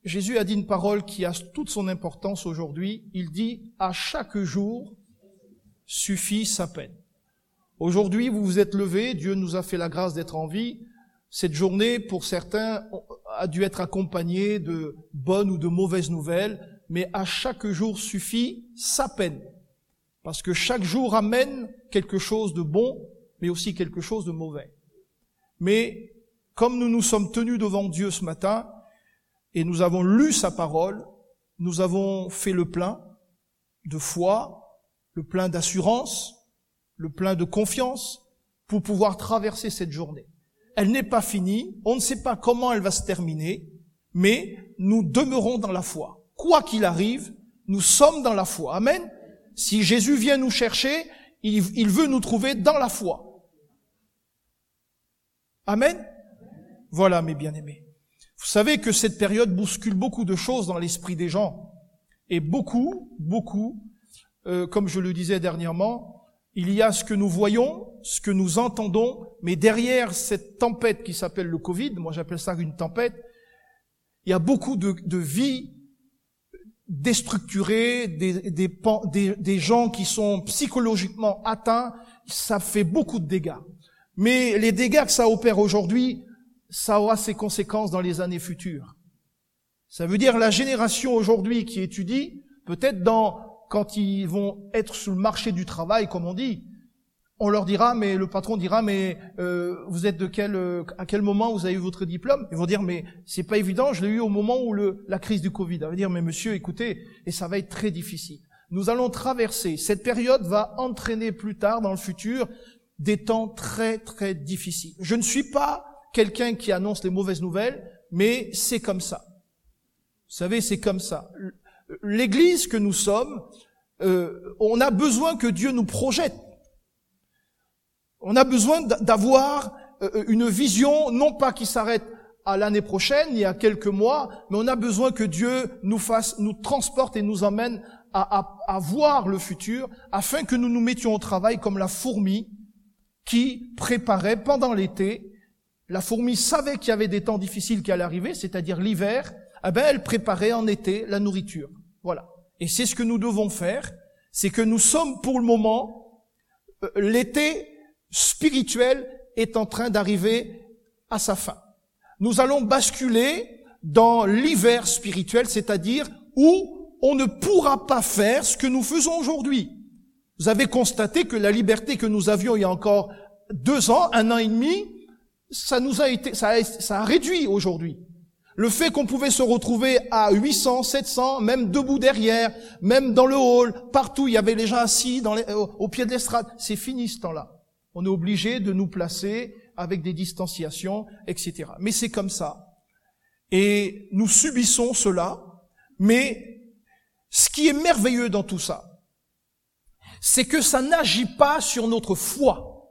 Jésus a dit une parole qui a toute son importance aujourd'hui. Il dit « À chaque jour suffit sa peine ». Aujourd'hui, vous vous êtes levés, Dieu nous a fait la grâce d'être en vie. Cette journée, pour certains, a dû être accompagnée de bonnes ou de mauvaises nouvelles, mais à chaque jour suffit sa peine. Parce que chaque jour amène quelque chose de bon, mais aussi quelque chose de mauvais. Mais comme nous nous sommes tenus devant Dieu ce matin, et nous avons lu sa parole, nous avons fait le plein de foi, le plein d'assurance, le plein de confiance, pour pouvoir traverser cette journée. Elle n'est pas finie, on ne sait pas comment elle va se terminer, mais nous demeurons dans la foi. Quoi qu'il arrive, nous sommes dans la foi. Amen. Si Jésus vient nous chercher, il veut nous trouver dans la foi. Amen. Voilà, mes bien-aimés. Vous savez que cette période bouscule beaucoup de choses dans l'esprit des gens. Et beaucoup, comme je le disais dernièrement, il y a ce que nous voyons, ce que nous entendons, mais derrière cette tempête qui s'appelle le Covid, moi j'appelle ça une tempête, il y a beaucoup de vies déstructurées, des gens qui sont psychologiquement atteints, ça fait beaucoup de dégâts. Mais les dégâts que ça opère aujourd'hui, ça aura ses conséquences dans les années futures. Ça veut dire la génération aujourd'hui qui étudie, peut-être quand ils vont être sur le marché du travail, comme on dit, on leur dira, mais le patron dira, mais vous êtes à quel moment vous avez eu votre diplôme? Ils vont dire, mais c'est pas évident, je l'ai eu au moment où la crise du Covid. Ça veut dire, mais monsieur, écoutez, et ça va être très difficile. Nous allons traverser, cette période va entraîner plus tard, dans le futur, des temps très très difficiles. Je ne suis pas quelqu'un qui annonce les mauvaises nouvelles, mais c'est comme ça. Vous savez, c'est comme ça. L'Église que nous sommes, on a besoin que Dieu nous projette. On a besoin d'avoir une vision, non pas qui s'arrête à l'année prochaine, il y a quelques mois, mais on a besoin que Dieu nous transporte et nous emmène à voir le futur, afin que nous nous mettions au travail comme la fourmi qui préparait pendant l'été. La fourmi savait qu'il y avait des temps difficiles qui allaient arriver, c'est-à-dire l'hiver. Elle préparait en été la nourriture. Voilà. Et c'est ce que nous devons faire, c'est que nous sommes pour le moment, l'été spirituel est en train d'arriver à sa fin. Nous allons basculer dans l'hiver spirituel, c'est-à-dire où on ne pourra pas faire ce que nous faisons aujourd'hui. Vous avez constaté que la liberté que nous avions il y a encore 2 ans, 1 an et demi, ça a réduit aujourd'hui. Le fait qu'on pouvait se retrouver à 800, 700, même debout derrière, même dans le hall, partout, il y avait les gens assis au pied de l'estrade. C'est fini ce temps-là. On est obligé de nous placer avec des distanciations, etc. Mais c'est comme ça. Et nous subissons cela. Mais ce qui est merveilleux dans tout ça, c'est que ça n'agit pas sur notre foi.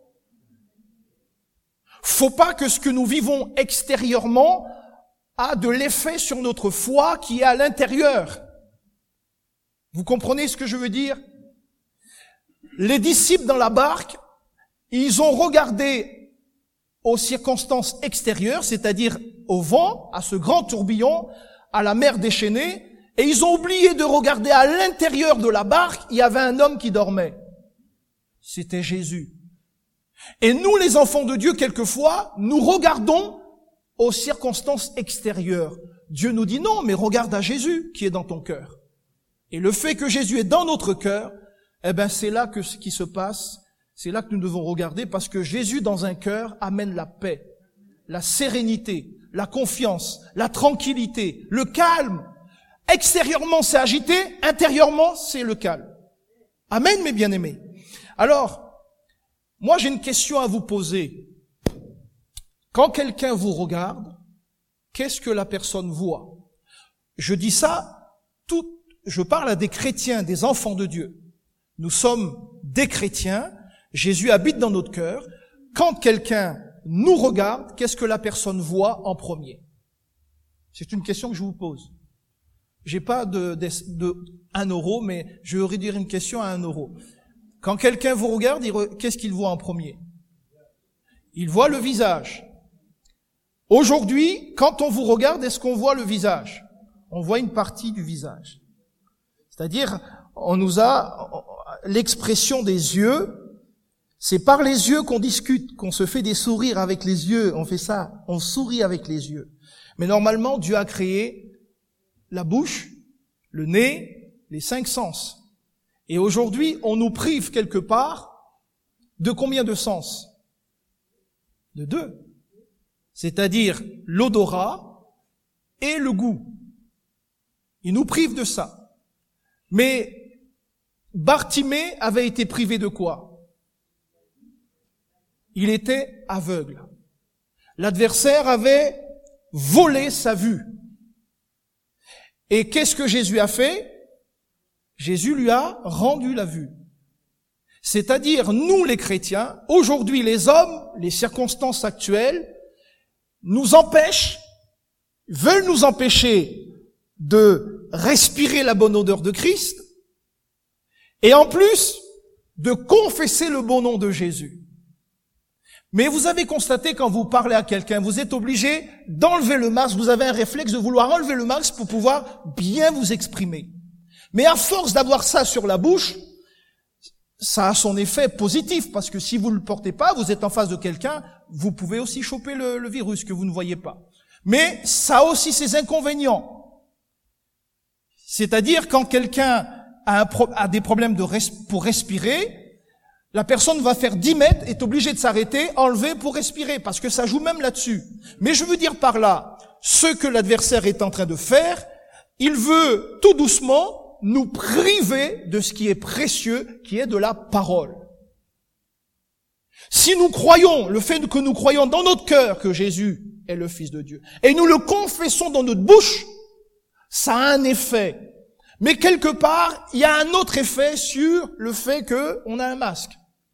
Faut pas que ce que nous vivons extérieurement a de l'effet sur notre foi qui est à l'intérieur. Vous comprenez ce que je veux dire? Les disciples dans la barque, ils ont regardé aux circonstances extérieures, c'est-à-dire au vent, à ce grand tourbillon, à la mer déchaînée, et ils ont oublié de regarder à l'intérieur de la barque, il y avait un homme qui dormait. C'était Jésus. Et nous, les enfants de Dieu, quelquefois, nous regardons aux circonstances extérieures. Dieu nous dit non, mais regarde à Jésus qui est dans ton cœur. Et le fait que Jésus est dans notre cœur, c'est là que ce qui se passe, c'est là que nous devons regarder, parce que Jésus dans un cœur amène la paix, la sérénité, la confiance, la tranquillité, le calme. Extérieurement c'est agité, intérieurement c'est le calme. Amen, mes bien-aimés. Alors, moi j'ai une question à vous poser. Quand quelqu'un vous regarde, qu'est-ce que la personne voit? Je dis ça, je parle à des chrétiens, des enfants de Dieu. Nous sommes des chrétiens, Jésus habite dans notre cœur. Quand quelqu'un nous regarde, qu'est-ce que la personne voit en premier? C'est une question que je vous pose. J'ai pas de 1 euro, mais je vais réduire une question à 1 euro. Quand quelqu'un vous regarde, qu'est-ce qu'il voit en premier? Il voit le visage. Aujourd'hui, quand on vous regarde, est-ce qu'on voit le visage? on voit une partie du visage. C'est-à-dire, on nous a l'expression des yeux, c'est par les yeux qu'on discute, qu'on se fait des sourires avec les yeux, on fait ça, on sourit avec les yeux. Mais normalement, Dieu a créé la bouche, le nez, les 5 sens. Et aujourd'hui, on nous prive quelque part de combien de sens? De 2. C'est-à-dire l'odorat et le goût. Il nous prive de ça. Mais Bartimée avait été privé de quoi? Il était aveugle. L'adversaire avait volé sa vue. Et qu'est-ce que Jésus a fait? Jésus lui a rendu la vue. C'est-à-dire, nous les chrétiens, aujourd'hui les hommes, les circonstances actuelles, nous empêchent, veulent nous empêcher de respirer la bonne odeur de Christ, et en plus, de confesser le bon nom de Jésus. Mais vous avez constaté, quand vous parlez à quelqu'un, vous êtes obligé d'enlever le masque, vous avez un réflexe de vouloir enlever le masque pour pouvoir bien vous exprimer. Mais à force d'avoir ça sur la bouche, ça a son effet positif, parce que si vous ne le portez pas, vous êtes en face de quelqu'un, vous pouvez aussi choper le virus que vous ne voyez pas. Mais ça a aussi ses inconvénients. C'est-à-dire, quand quelqu'un a des problèmes pour respirer, la personne va faire 10 mètres, est obligée de s'arrêter, enlever pour respirer, parce que ça joue même là-dessus. Mais je veux dire par là, ce que l'adversaire est en train de faire, il veut tout doucement nous priver de ce qui est précieux, qui est de la parole. Si nous croyons, le fait que nous croyons dans notre cœur que Jésus est le Fils de Dieu, et nous le confessons dans notre bouche, ça a un effet. Mais quelque part, il y a un autre effet sur le fait qu'on a un masque.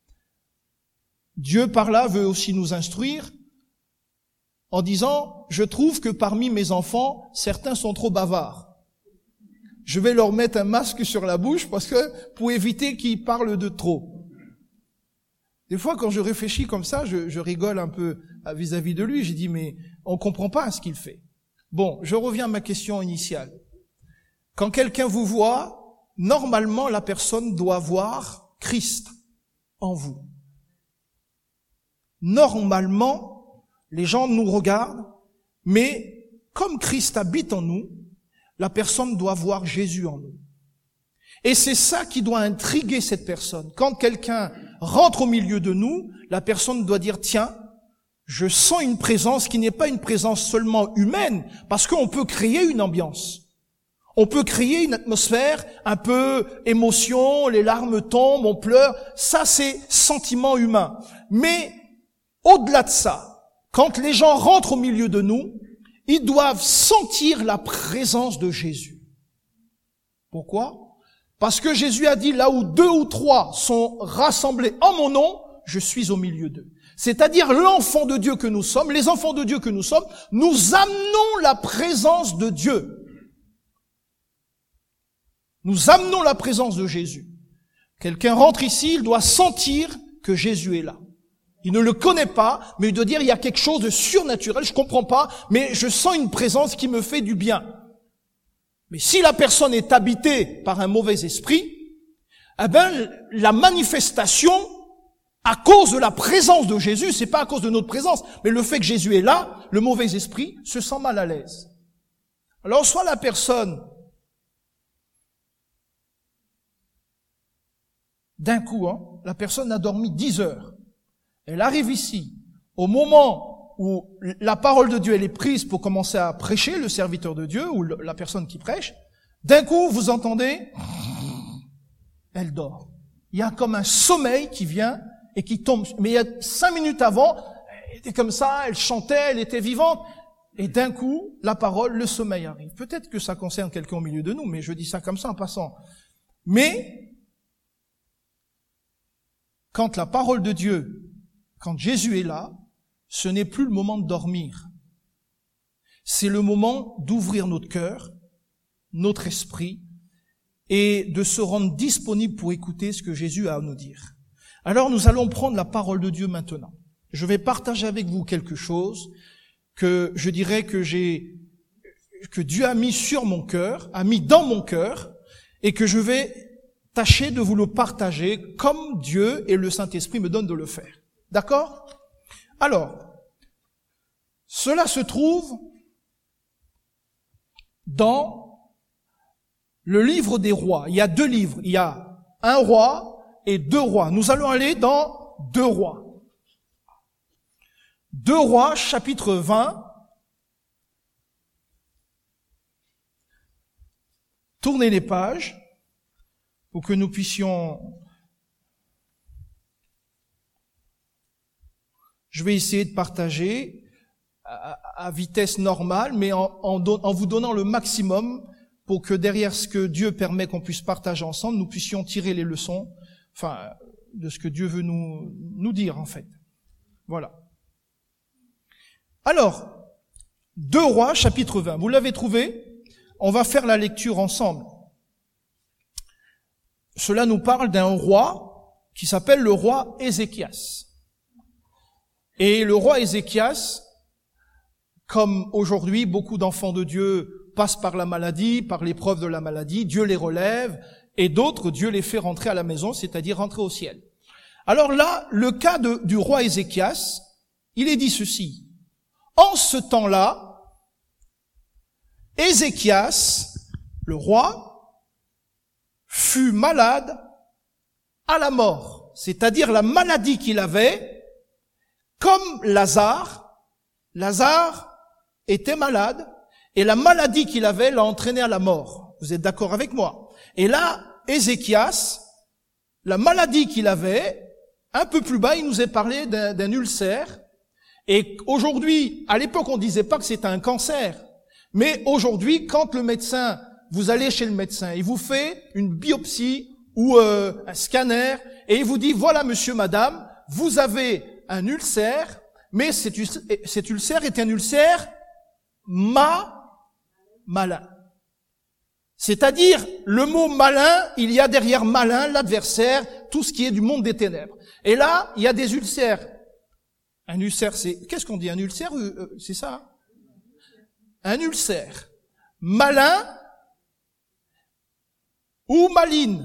Dieu, par là, veut aussi nous instruire en disant, je trouve que parmi mes enfants, certains sont trop bavards. Je vais leur mettre un masque sur la bouche parce que pour éviter qu'ils parlent de trop. Des fois, quand je réfléchis comme ça, je rigole un peu vis-à-vis de lui. J'ai dit, mais on comprend pas ce qu'il fait. Bon, je reviens à ma question initiale. Quand quelqu'un vous voit, normalement, la personne doit voir Christ en vous. Normalement, les gens nous regardent, mais comme Christ habite en nous, la personne doit voir Jésus en nous. Et c'est ça qui doit intriguer cette personne. Quand quelqu'un rentre au milieu de nous, la personne doit dire, tiens, je sens une présence qui n'est pas une présence seulement humaine, parce qu'on peut créer une ambiance. On peut créer une atmosphère un peu émotion, les larmes tombent, on pleure. Ça, c'est sentiment humain. Mais au-delà de ça, quand les gens rentrent au milieu de nous, ils doivent sentir la présence de Jésus. Pourquoi? Parce que Jésus a dit, là où 2 ou 3 sont rassemblés en mon nom, je suis au milieu d'eux. C'est-à-dire l'enfant de Dieu que nous sommes, les enfants de Dieu que nous sommes, nous amenons la présence de Dieu. Nous amenons la présence de Jésus. Quelqu'un rentre ici, il doit sentir que Jésus est là. Il ne le connaît pas, mais il doit dire, il y a quelque chose de surnaturel, je comprends pas, mais je sens une présence qui me fait du bien. Mais si la personne est habitée par un mauvais esprit, eh ben, la manifestation, à cause de la présence de Jésus, c'est pas à cause de notre présence, mais le fait que Jésus est là, le mauvais esprit se sent mal à l'aise. Alors, soit la personne, d'un coup, la personne a dormi 10 heures. Elle arrive ici, au moment où la parole de Dieu elle est prise pour commencer à prêcher, le serviteur de Dieu ou la personne qui prêche, d'un coup, vous entendez, elle dort. Il y a comme un sommeil qui vient et qui tombe. Mais il y a 5 minutes avant, elle était comme ça, elle chantait, elle était vivante. Et d'un coup, la parole, le sommeil arrive. Peut-être que ça concerne quelqu'un au milieu de nous, mais je dis ça comme ça en passant. Mais, quand la parole de Dieu, quand Jésus est là, ce n'est plus le moment de dormir. C'est le moment d'ouvrir notre cœur, notre esprit, et de se rendre disponible pour écouter ce que Jésus a à nous dire. Alors nous allons prendre la parole de Dieu maintenant. Je vais partager avec vous quelque chose que je dirais que j'ai que Dieu a mis sur mon cœur, a mis dans mon cœur, et que je vais tâcher de vous le partager comme Dieu et le Saint-Esprit me donnent de le faire. D'accord? Alors, cela se trouve dans le livre des rois. Il y a 2 livres. Il y a un roi et 2 rois. Nous allons aller dans 2 rois. 2 rois, chapitre 20. Tournez les pages pour que nous puissions... Je vais essayer de partager à vitesse normale, mais en vous donnant le maximum pour que derrière ce que Dieu permet qu'on puisse partager ensemble, nous puissions tirer les leçons, de ce que Dieu veut nous dire, en fait. Voilà. Alors, 2 rois, chapitre 20. Vous l'avez trouvé? On va faire la lecture ensemble. Cela nous parle d'un roi qui s'appelle le roi Ézéchias. Et le roi Ézéchias, comme aujourd'hui, beaucoup d'enfants de Dieu passent par la maladie, par l'épreuve de la maladie, Dieu les relève, et d'autres, Dieu les fait rentrer à la maison, c'est-à-dire rentrer au ciel. Alors là, le cas du roi Ézéchias, il est dit ceci. En ce temps-là, Ézéchias, le roi, fut malade à la mort, c'est-à-dire la maladie qu'il avait, comme Lazare était malade, et la maladie qu'il avait l'a entraîné à la mort. Vous êtes d'accord avec moi? Et là, Ézéchias, la maladie qu'il avait, un peu plus bas, il nous est parlé d'un ulcère. Et aujourd'hui, à l'époque, on disait pas que c'était un cancer. Mais aujourd'hui, quand vous allez chez le médecin, il vous fait une biopsie ou un scanner, et il vous dit, voilà, monsieur, madame, vous avez un ulcère, mais cet ulcère est un ulcère malin. C'est-à-dire, le mot malin, il y a derrière malin l'adversaire, tout ce qui est du monde des ténèbres. Et là, il y a des ulcères. Un ulcère, qu'est-ce qu'on dit? Un ulcère, c'est ça? Hein? Un ulcère. Malin ou maline?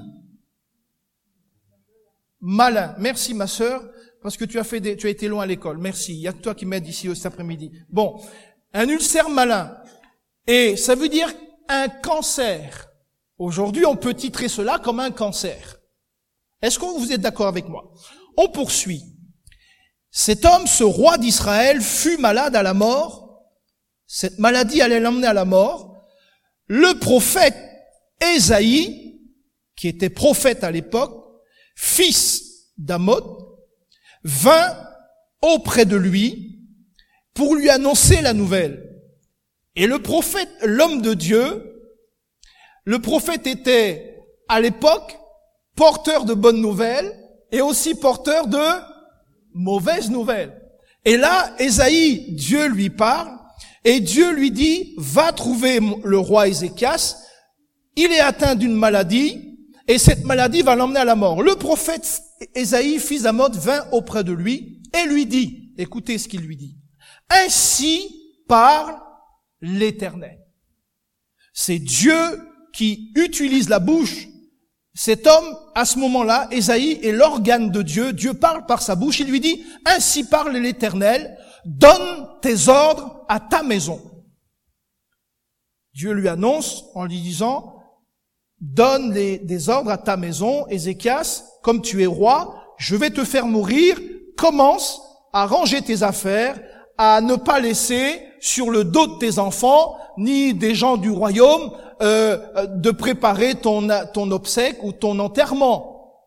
Malin. Merci, ma sœur, parce que tu as été loin à l'école. Merci. Il y a que toi qui m'aides ici cet après-midi. Bon. Un ulcère malin. Et ça veut dire un cancer. Aujourd'hui, on peut titrer cela comme un cancer. Est-ce que vous êtes d'accord avec moi? On poursuit. Cet homme, ce roi d'Israël, fut malade à la mort. Cette maladie allait l'emmener à la mort. Le prophète Ésaïe, qui était prophète à l'époque, fils d'Amoz, vint auprès de lui pour lui annoncer la nouvelle. Et le prophète, l'homme de Dieu, le prophète était à l'époque porteur de bonnes nouvelles et aussi porteur de mauvaises nouvelles. Et là, Ésaïe, Dieu lui parle et Dieu lui dit, va trouver le roi Ézéchias, il est atteint d'une maladie et cette maladie va l'emmener à la mort. Le prophète Ésaïe, fils d'Amoz, vint auprès de lui et lui dit, écoutez ce qu'il lui dit, ainsi parle l'Éternel. C'est Dieu qui utilise la bouche. Cet homme, à ce moment-là, Ésaïe est l'organe de Dieu. Dieu parle par sa bouche. Il lui dit, ainsi parle l'Éternel, donne tes ordres à ta maison. Dieu lui annonce en lui disant, donne des ordres à ta maison, Ézéchias, comme tu es roi, je vais te faire mourir, commence à ranger tes affaires, à ne pas laisser sur le dos de tes enfants, ni des gens du royaume, de préparer ton obsèque ou ton enterrement.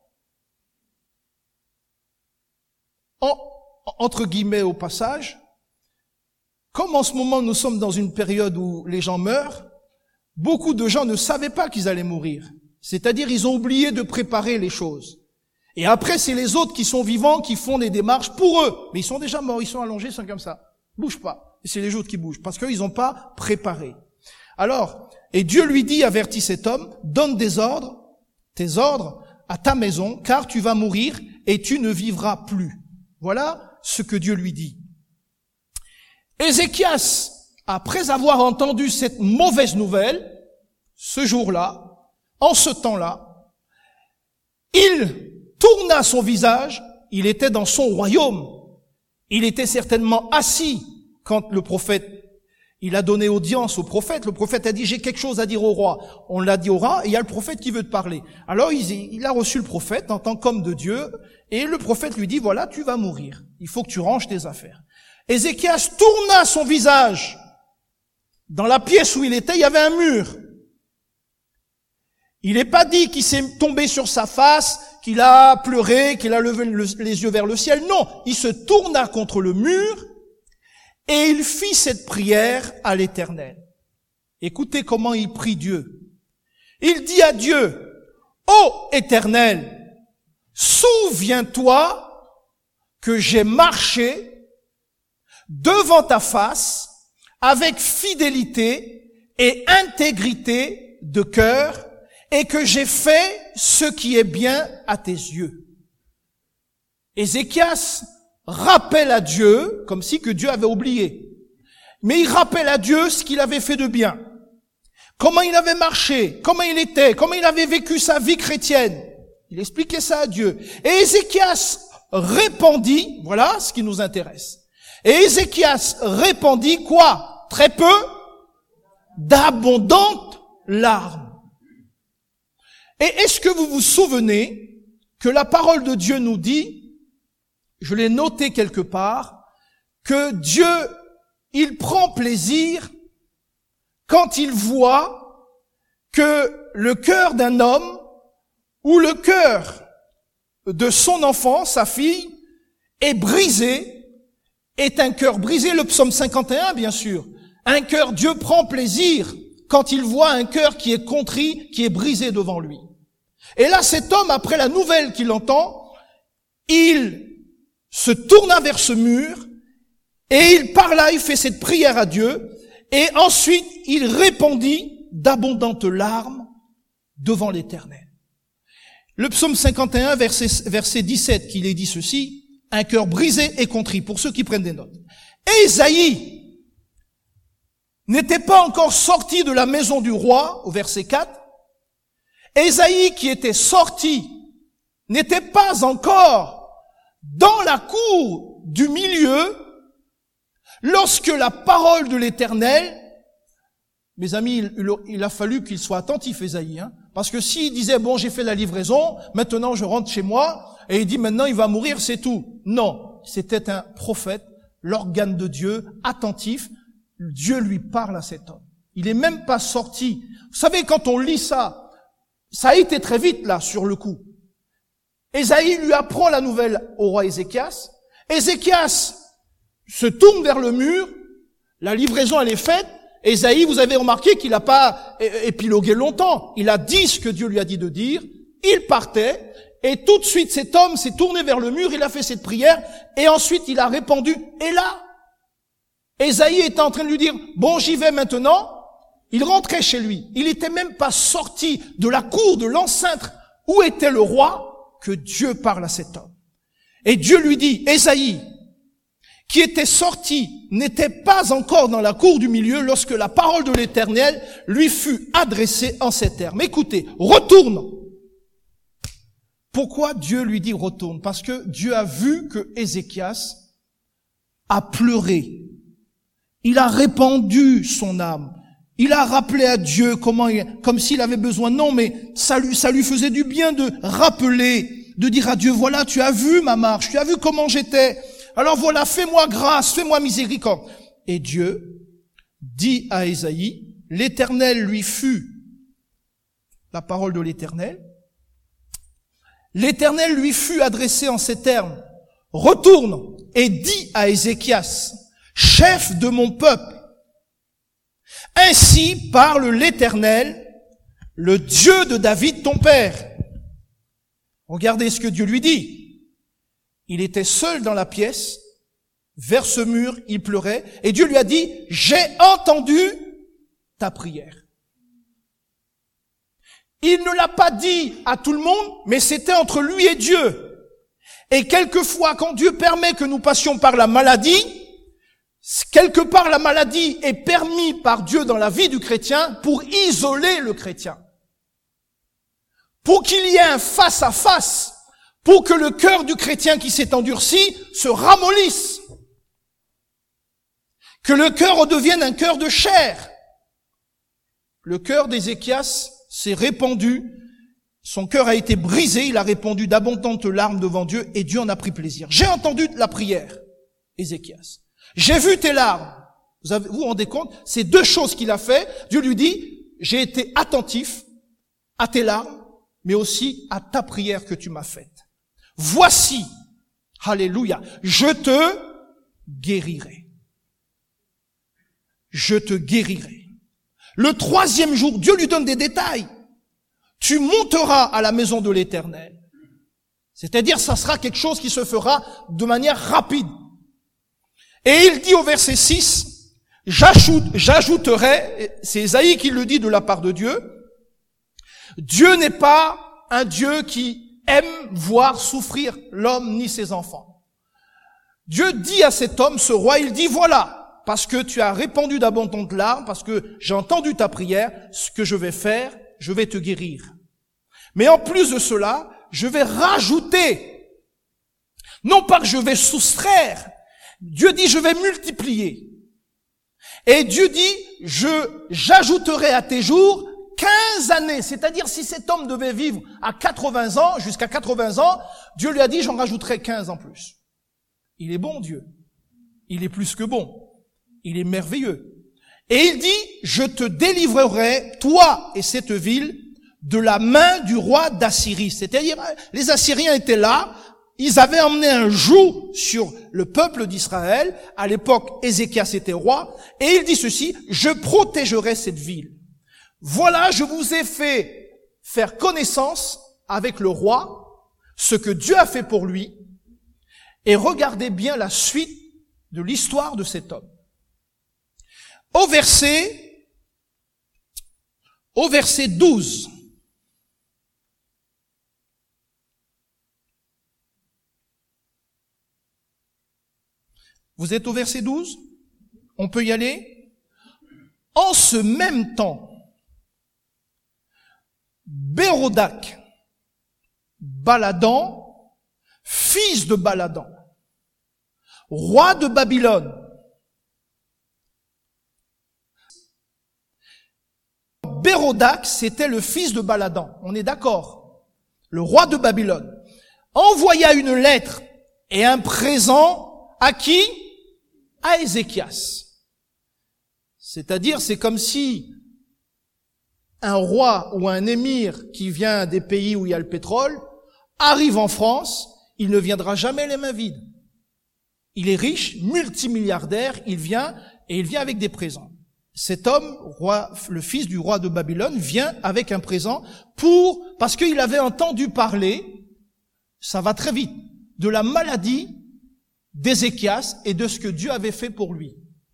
Entre guillemets au passage, comme en ce moment nous sommes dans une période où les gens meurent, beaucoup de gens ne savaient pas qu'ils allaient mourir. C'est-à-dire, ils ont oublié de préparer les choses. Et après, c'est les autres qui sont vivants, qui font des démarches pour eux. Mais ils sont déjà morts, ils sont allongés, ils sont comme ça. Bouge pas. Et c'est les autres qui bougent, parce qu'ils n'ont pas préparé. Alors, et Dieu lui dit, avertit cet homme, donne tes ordres à ta maison, car tu vas mourir et tu ne vivras plus. Voilà ce que Dieu lui dit. Ézéchias après avoir entendu cette mauvaise nouvelle, ce jour-là, en ce temps-là, il tourna son visage, il était dans son royaume, il était certainement assis quand le prophète, il a donné audience au prophète, le prophète a dit j'ai quelque chose à dire au roi, on l'a dit au roi et il y a le prophète qui veut te parler. Alors il a reçu le prophète en tant qu'homme de Dieu et le prophète lui dit voilà tu vas mourir, il faut que tu ranges tes affaires. Ézéchias tourna son visage, dans la pièce où il était il y avait un mur. Il n'est pas dit qu'il s'est tombé sur sa face, qu'il a pleuré, qu'il a levé les yeux vers le ciel. Non, il se tourna contre le mur et il fit cette prière à l'Éternel. Écoutez comment il prie Dieu. Il dit à Dieu, « Ô Éternel, souviens-toi que j'ai marché devant ta face avec fidélité et intégrité de cœur, et que j'ai fait ce qui est bien à tes yeux. » Ézéchias rappelle à Dieu, comme si que Dieu avait oublié. Mais il rappelle à Dieu ce qu'il avait fait de bien. Comment il avait marché, comment il était, comment il avait vécu sa vie chrétienne. Il expliquait ça à Dieu. Et Ézéchias répondit, voilà ce qui nous intéresse. Et Ézéchias répondit quoi? Très peu, d'abondantes larmes. Et est-ce que vous vous souvenez que la parole de Dieu nous dit, je l'ai noté quelque part, que Dieu, il prend plaisir quand il voit que le cœur d'un homme ou le cœur de son enfant, sa fille, est brisé, est un cœur brisé, le psaume 51 bien sûr. Un cœur, Dieu prend plaisir quand il voit un cœur qui est contrit, qui est brisé devant lui. Et là, cet homme, après la nouvelle qu'il entend, il se tourna vers ce mur et il parla, il fait cette prière à Dieu et ensuite il répondit d'abondantes larmes devant l'Éternel. Le psaume 51, verset 17, qu'il est dit ceci, un cœur brisé et contrit, pour ceux qui prennent des notes. Ésaïe n'était pas encore sorti de la maison du roi, au verset 4. Ésaïe qui était sorti n'était pas encore dans la cour du milieu lorsque la parole de l'Éternel, mes amis, il a fallu qu'il soit attentif Ésaïe, parce que s'il disait bon j'ai fait la livraison, maintenant je rentre chez moi, et il dit maintenant il va mourir, c'est tout. Non, c'était un prophète, l'organe de Dieu, attentif, Dieu lui parle à cet homme. Il est même pas sorti. Vous savez quand on lit ça a été très vite, là, sur le coup. Ésaïe lui apprend la nouvelle au roi Ézéchias. Ézéchias se tourne vers le mur. La livraison, elle est faite. Ésaïe, vous avez remarqué qu'il n'a pas épilogué longtemps. Il a dit ce que Dieu lui a dit de dire. Il partait. Et tout de suite, cet homme s'est tourné vers le mur. Il a fait cette prière. Et ensuite, il a répondu. Et là, Ésaïe était en train de lui dire, bon, j'y vais maintenant. Il rentrait chez lui. Il n'était même pas sorti de la cour, de l'enceinte où était le roi, que Dieu parle à cet homme. Et Dieu lui dit, Ésaïe, qui était sorti, n'était pas encore dans la cour du milieu lorsque la parole de l'Éternel lui fut adressée en ces termes. Écoutez, retourne. Pourquoi Dieu lui dit retourne? Parce que Dieu a vu que Ézéchias a pleuré. Il a répandu son âme. Il a rappelé à Dieu comme s'il avait besoin. Non, mais ça lui faisait du bien de rappeler, de dire à Dieu, voilà, tu as vu ma marche, tu as vu comment j'étais. Alors voilà, fais-moi grâce, fais-moi miséricorde. Et Dieu dit à Ésaïe, l'Éternel lui fut, la parole de l'Éternel, l'Éternel lui fut adressé en ces termes, retourne et dis à Ézéchias, chef de mon peuple, ainsi parle l'Éternel, le Dieu de David ton père. Regardez ce que Dieu lui dit. Il était seul dans la pièce, vers ce mur, il pleurait, et Dieu lui a dit, j'ai entendu ta prière. Il ne l'a pas dit à tout le monde, mais c'était entre lui et Dieu. Et quelquefois, quand Dieu permet que nous passions par la maladie, Quelque part, la maladie est permise par Dieu dans la vie du chrétien pour isoler le chrétien. Pour qu'il y ait un face-à-face, pour que le cœur du chrétien qui s'est endurci se ramollisse. Que le cœur redevienne un cœur de chair. Le cœur d'Ézéchias s'est répandu, son cœur a été brisé, il a répandu d'abondantes larmes devant Dieu et Dieu en a pris plaisir. J'ai entendu la prière, Ézéchias. J'ai vu tes larmes. Vous vous rendez compte? C'est deux choses qu'il a fait. Dieu lui dit, j'ai été attentif à tes larmes, mais aussi à ta prière que tu m'as faite. Voici, alléluia, je te guérirai. Je te guérirai. Le troisième jour, Dieu lui donne des détails. Tu monteras à la maison de l'Éternel. C'est-à-dire, ça sera quelque chose qui se fera de manière rapide. Et il dit au verset 6, j'ajouterai, c'est Ésaïe qui le dit de la part de Dieu, Dieu n'est pas un Dieu qui aime voir souffrir l'homme ni ses enfants. Dieu dit à cet homme, ce roi, il dit, voilà, parce que tu as répandu d'abondantes larmes, parce que j'ai entendu ta prière, ce que je vais faire, je vais te guérir. Mais en plus de cela, je vais rajouter, non pas que je vais soustraire, Dieu dit, je vais multiplier. Et Dieu dit, j'ajouterai à tes jours 15 années. C'est-à-dire, si cet homme devait vivre à 80 ans, jusqu'à 80 ans, Dieu lui a dit, j'en rajouterai 15 en plus. Il est bon, Dieu. Il est plus que bon. Il est merveilleux. Et il dit, je te délivrerai, toi et cette ville, de la main du roi d'Assyrie. C'est-à-dire, les Assyriens étaient là, ils avaient emmené un joug sur le peuple d'Israël. À l'époque, Ézéchias était roi. Et il dit ceci, je protégerai cette ville. Voilà, je vous ai fait faire connaissance avec le roi, ce que Dieu a fait pour lui. Et regardez bien la suite de l'histoire de cet homme. Au verset 12. Vous êtes au verset 12? On peut y aller? En ce même temps, Bérodak, Baladan, fils de Baladan, roi de Babylone, Bérodak, c'était le fils de Baladan, on est d'accord, le roi de Babylone, envoya une lettre et un présent à qui? À Ézéchias. C'est-à-dire, c'est comme si un roi ou un émir qui vient des pays où il y a le pétrole arrive en France, il ne viendra jamais les mains vides. Il est riche, multimilliardaire, il vient avec des présents. Cet homme, roi, le fils du roi de Babylone, vient avec un présent parce qu'il avait entendu parler, ça va très vite, de la maladie d'Ézéchias et de ce que Dieu avait fait pour lui.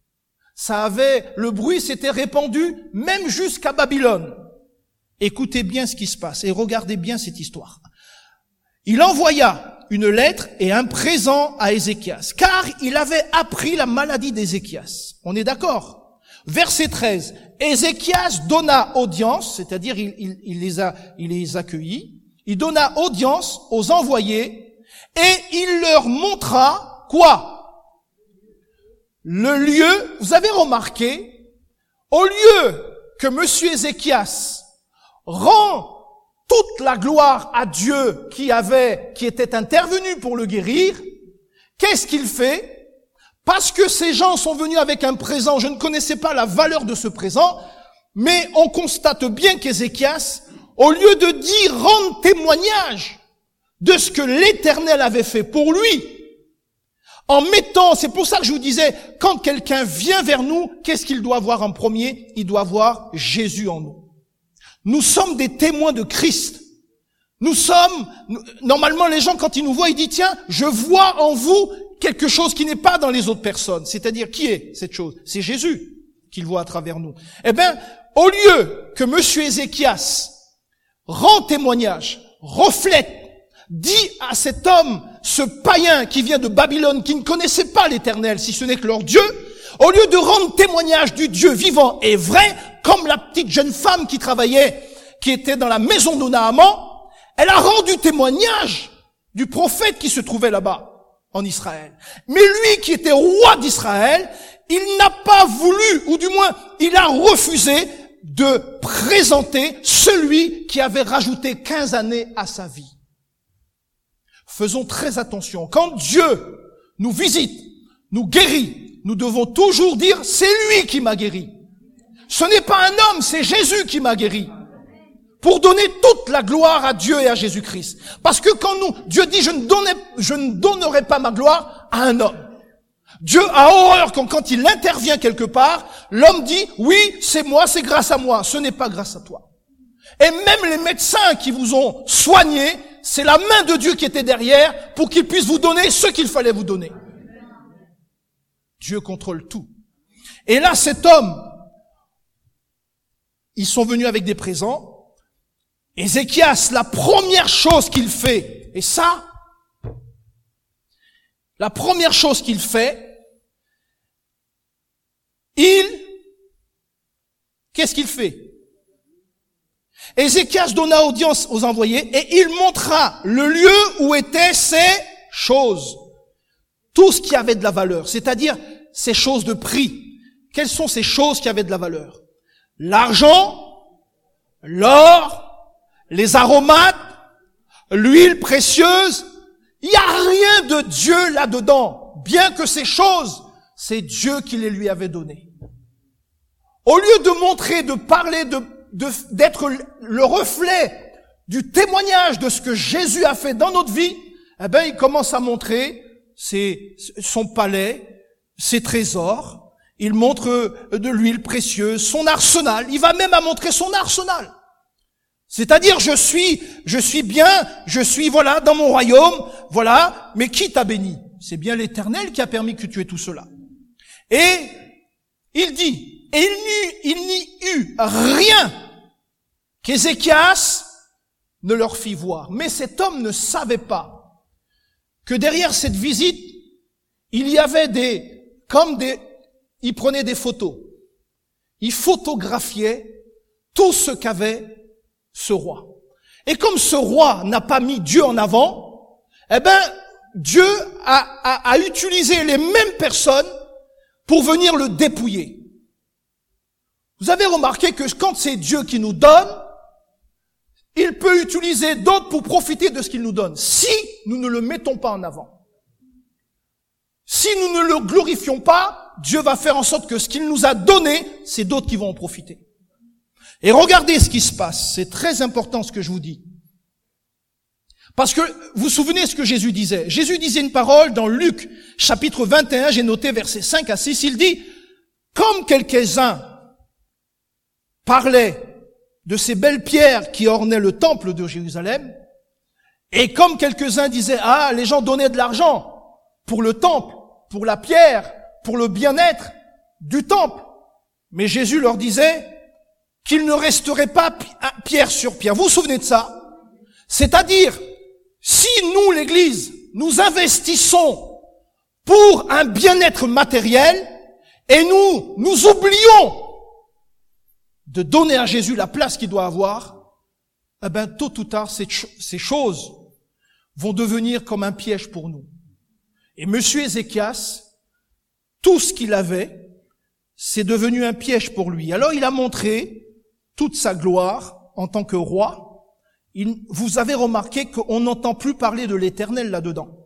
Le bruit s'était répandu même jusqu'à Babylone. Écoutez bien ce qui se passe et regardez bien cette histoire. Il envoya une lettre et un présent à Ézéchias, car il avait appris la maladie d'Ézéchias. On est d'accord? Verset 13. Ézéchias donna audience, c'est-à-dire il les accueillit. Il donna audience aux envoyés et il leur montra quoi? Le lieu, vous avez remarqué, au lieu que monsieur Ézéchias rend toute la gloire à Dieu qui était intervenu pour le guérir, qu'est-ce qu'il fait? Parce que ces gens sont venus avec un présent, je ne connaissais pas la valeur de ce présent, mais on constate bien qu'Ézéchias, au lieu de dire, rendre témoignage de ce que l'Éternel avait fait pour lui, c'est pour ça que je vous disais, quand quelqu'un vient vers nous, qu'est-ce qu'il doit voir en premier? Il doit voir Jésus en nous. Nous sommes des témoins de Christ. Normalement les gens quand ils nous voient, ils disent, tiens, je vois en vous quelque chose qui n'est pas dans les autres personnes. C'est-à-dire, qui est cette chose? C'est Jésus qu'ils voient à travers nous. Eh bien, au lieu que monsieur Ézéchias rend témoignage, reflète, dit à cet homme, ce païen qui vient de Babylone, qui ne connaissait pas l'Éternel, si ce n'est que leur Dieu, Au lieu de rendre témoignage du Dieu vivant et vrai, comme la petite jeune femme qui travaillait, qui était dans la maison de Naaman, elle a rendu témoignage du prophète qui se trouvait là-bas, en Israël. Mais lui qui était roi d'Israël, il n'a pas voulu, ou du moins, il a refusé de présenter celui qui avait rajouté 15 années à sa vie. Faisons très attention. Quand Dieu nous visite, nous guérit, nous devons toujours dire, c'est lui qui m'a guéri. Ce n'est pas un homme, c'est Jésus qui m'a guéri. Pour donner toute la gloire à Dieu et à Jésus-Christ. Parce que Dieu dit, je ne donnerai pas ma gloire à un homme. Dieu a horreur quand il intervient quelque part, l'homme dit, oui, c'est moi, c'est grâce à moi. Ce n'est pas grâce à toi. Et même les médecins qui vous ont soigné, c'est la main de Dieu qui était derrière pour qu'il puisse vous donner ce qu'il fallait vous donner. Dieu contrôle tout. Et là, cet homme, ils sont venus avec des présents. Ézéchias, la première chose qu'il fait, et ça, la première chose qu'il fait, qu'est-ce qu'il fait? Ézéchias donna audience aux envoyés et il montra le lieu où étaient ces choses. Tout ce qui avait de la valeur, c'est-à-dire ces choses de prix. Quelles sont ces choses qui avaient de la valeur? L'argent, l'or, les aromates, l'huile précieuse. Il n'y a rien de Dieu là-dedans. Bien que ces choses, c'est Dieu qui les lui avait données. Au lieu de montrer, de parler, d'être le reflet du témoignage de ce que Jésus a fait dans notre vie, eh ben, il commence à montrer son palais, ses trésors. Il montre de l'huile précieuse, son arsenal. Il va même à montrer son arsenal. C'est-à-dire, je suis bien, voilà, dans mon royaume, voilà, mais qui t'a béni? C'est bien l'Éternel qui a permis que tu aies tout cela. Et il dit, et il n'y eut rien qu'Ézéchias ne leur fit voir. Mais cet homme ne savait pas que derrière cette visite, il y avait il prenait des photos. Il photographiait tout ce qu'avait ce roi. Et comme ce roi n'a pas mis Dieu en avant, eh ben, Dieu a utilisé les mêmes personnes pour venir le dépouiller. Vous avez remarqué que quand c'est Dieu qui nous donne, il peut utiliser d'autres pour profiter de ce qu'il nous donne, si nous ne le mettons pas en avant. Si nous ne le glorifions pas, Dieu va faire en sorte que ce qu'il nous a donné, c'est d'autres qui vont en profiter. Et regardez ce qui se passe. C'est très important ce que je vous dis. Parce que, vous vous souvenez ce que Jésus disait? Jésus disait une parole dans Luc, chapitre 21, j'ai noté versets 5 à 6, il dit, comme quelques-uns parlaient de ces belles pierres qui ornaient le temple de Jérusalem, et comme quelques-uns disaient, ah, les gens donnaient de l'argent pour le temple, pour la pierre, pour le bien-être du temple. Mais Jésus leur disait qu'il ne resterait pas pierre sur pierre. Vous vous souvenez de ça? C'est-à-dire, si nous, l'Église, nous investissons pour un bien-être matériel et nous oublions de donner à Jésus la place qu'il doit avoir, eh ben, tôt ou tard, ces choses vont devenir comme un piège pour nous. Et monsieur Ézéchias, tout ce qu'il avait, c'est devenu un piège pour lui. Alors il a montré toute sa gloire en tant que roi. Vous avez remarqué qu'on n'entend plus parler de l'Éternel là-dedans.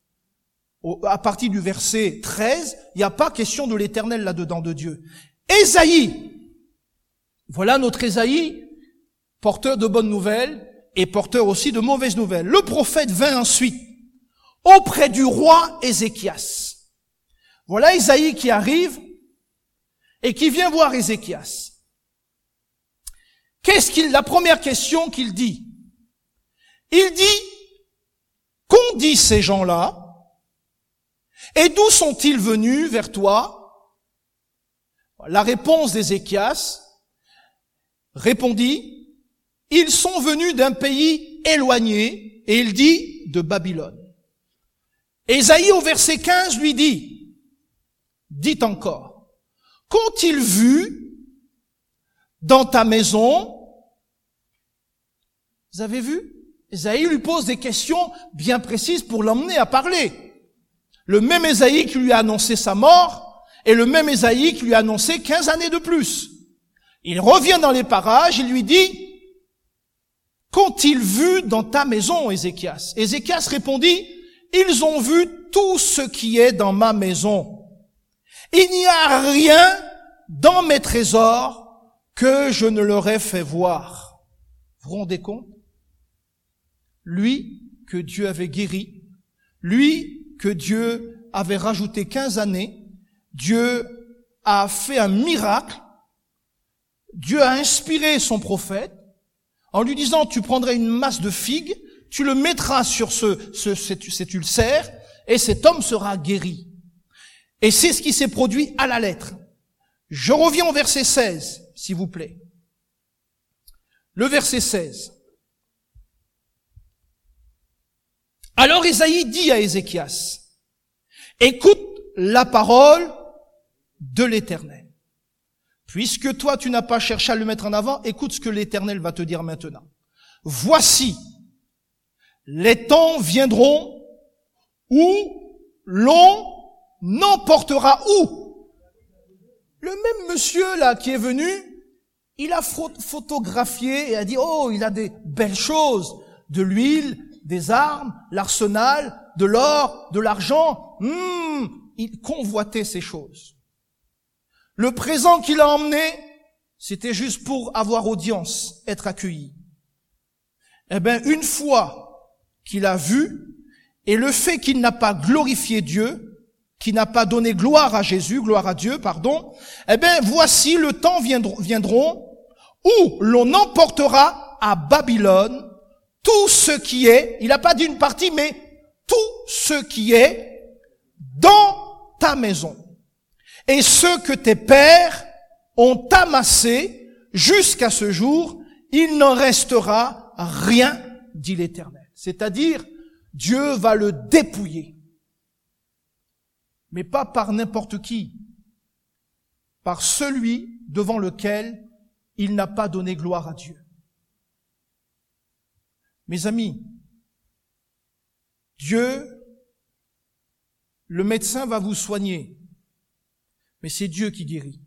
À partir du verset 13, il n'y a pas question de l'Éternel là-dedans, de Dieu. Ésaïe, voilà notre Ésaïe, porteur de bonnes nouvelles et porteur aussi de mauvaises nouvelles. Le prophète vint ensuite auprès du roi Ézéchias. Voilà Ésaïe qui arrive et qui vient voir Ézéchias. La première question qu'il dit? Il dit, qu'ont dit ces gens-là? Et d'où sont-ils venus vers toi? La réponse d'Ézéchias répondit, ils sont venus d'un pays éloigné, et il dit, de Babylone. Ésaïe au verset 15 lui dit encore, qu'ont-ils vu dans ta maison? Vous avez vu? Ésaïe lui pose des questions bien précises pour l'emmener à parler. Le même Ésaïe qui lui a annoncé sa mort et le même Ésaïe qui lui a annoncé 15 années de plus. Il revient dans les parages, il lui dit, qu'ont-ils vu dans ta maison, Ézéchias? Ézéchias répondit, ils ont vu tout ce qui est dans ma maison. Il n'y a rien dans mes trésors que je ne leur ai fait voir. Vous vous rendez compte? Lui que Dieu avait guéri, lui que Dieu avait rajouté 15 années, Dieu a fait un miracle, Dieu a inspiré son prophète en lui disant, tu prendrais une masse de figues, tu le mettras sur cet ulcère et cet homme sera guéri. Et c'est ce qui s'est produit à la lettre. Je reviens au verset 16, s'il vous plaît. Le verset 16. Alors Ésaïe dit à Ézéchias, écoute la parole de l'Éternel. Puisque toi tu n'as pas cherché à le mettre en avant, écoute ce que l'Éternel va te dire maintenant. Voici, les temps viendront où l'on n'emportera où? Le même monsieur là qui est venu, il a photographié et a dit, oh, il a des belles choses, de l'huile, des armes, l'arsenal, de l'or, de l'argent. Il convoitait ces choses. Le présent qu'il a emmené, c'était juste pour avoir audience, être accueilli. Eh bien, une fois qu'il a vu, et le fait qu'il n'a pas glorifié Dieu, qu'il n'a pas donné gloire à Jésus, gloire à Dieu, pardon, eh bien, voici le temps viendront où l'on emportera à Babylone tout ce qui est, il n'a pas dit une partie, mais tout ce qui est dans ta maison. Et ce que tes pères ont amassé jusqu'à ce jour, il n'en restera rien, dit l'Éternel. C'est-à-dire, Dieu va le dépouiller. Mais pas par n'importe qui, par celui devant lequel il n'a pas donné gloire à Dieu. Mes amis, Dieu, le médecin va vous soigner, mais c'est Dieu qui guérit.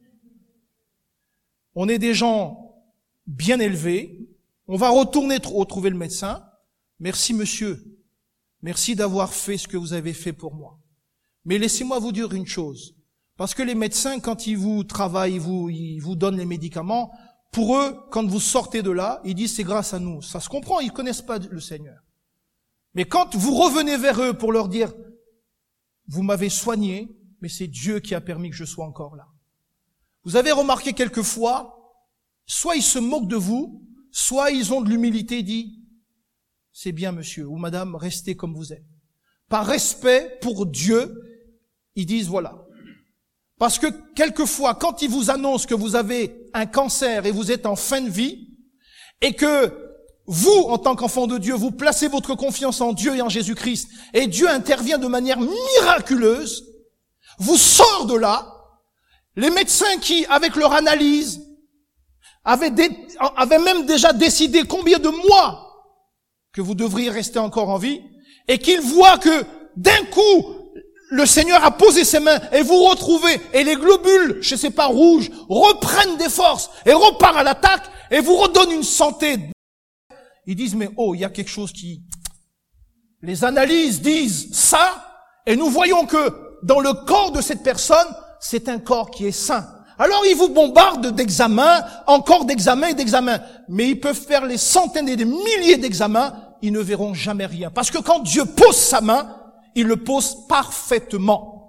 On est des gens bien élevés, on va retourner retrouver le médecin. Merci monsieur, merci d'avoir fait ce que vous avez fait pour moi. Mais laissez-moi vous dire une chose, parce que les médecins, quand ils vous travaillent, ils vous donnent les médicaments, pour eux, quand vous sortez de là, ils disent c'est grâce à nous. Ça se comprend, ils connaissent pas le Seigneur. Mais quand vous revenez vers eux pour leur dire, vous m'avez soigné, mais c'est Dieu qui a permis que je sois encore là. Vous avez remarqué quelquefois, soit ils se moquent de vous, soit ils ont de l'humilité et disent, c'est bien monsieur ou madame, restez comme vous êtes. Par respect pour Dieu, ils disent voilà. Parce que quelquefois, quand ils vous annoncent que vous avez un cancer et vous êtes en fin de vie, et que vous, en tant qu'enfant de Dieu, vous placez votre confiance en Dieu et en Jésus-Christ, et Dieu intervient de manière miraculeuse, vous sort de là, les médecins qui, avec leur analyse, avaient même déjà décidé combien de mois que vous devriez rester encore en vie, et qu'ils voient que d'un coup, le Seigneur a posé ses mains et vous retrouvez, et les globules, je sais pas, rouges, reprennent des forces et repartent à l'attaque et vous redonnent une santé. Ils disent, mais oh, il y a quelque chose qui... Les analyses disent ça, et nous voyons que dans le corps de cette personne, c'est un corps qui est sain. Alors ils vous bombardent d'examens, encore d'examens et d'examens. Mais ils peuvent faire les centaines et des milliers d'examens, ils ne verront jamais rien. Parce que quand Dieu pose sa main, il le pose parfaitement.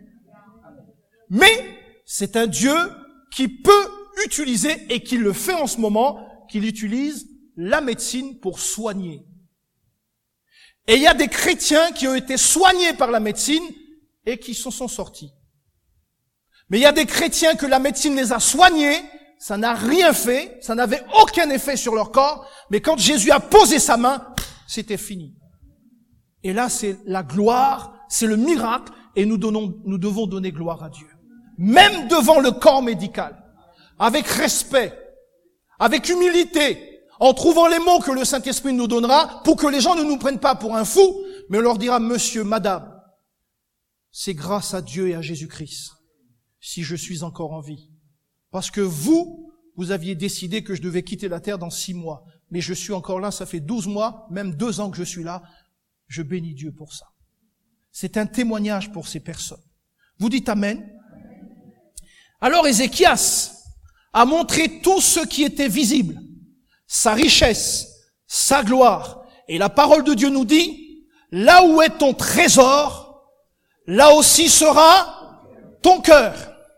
Mais c'est un Dieu qui peut utiliser, et qui le fait en ce moment, qu'il utilise la médecine pour soigner. Et il y a des chrétiens qui ont été soignés par la médecine et qui s'en sont sortis. Mais il y a des chrétiens que la médecine les a soignés, ça n'a rien fait, ça n'avait aucun effet sur leur corps, mais quand Jésus a posé sa main, c'était fini. Et là, c'est la gloire, c'est le miracle, et nous devons donner gloire à Dieu. même devant le corps médical, avec respect, avec humilité, en trouvant les mots que le Saint-Esprit nous donnera pour que les gens ne nous prennent pas pour un fou, mais on leur dira, monsieur, madame, c'est grâce à Dieu et à Jésus-Christ si je suis encore en vie. Parce que vous aviez décidé que je devais quitter la terre dans 6 mois. Mais je suis encore là, ça fait 12 mois, même 2 ans que je suis là. Je bénis Dieu pour ça. C'est un témoignage pour ces personnes. Vous dites Amen? Alors Ézéchias a montré tout ce qui était visible, sa richesse, sa gloire. Et la parole de Dieu nous dit, là où est ton trésor, là aussi sera ton cœur.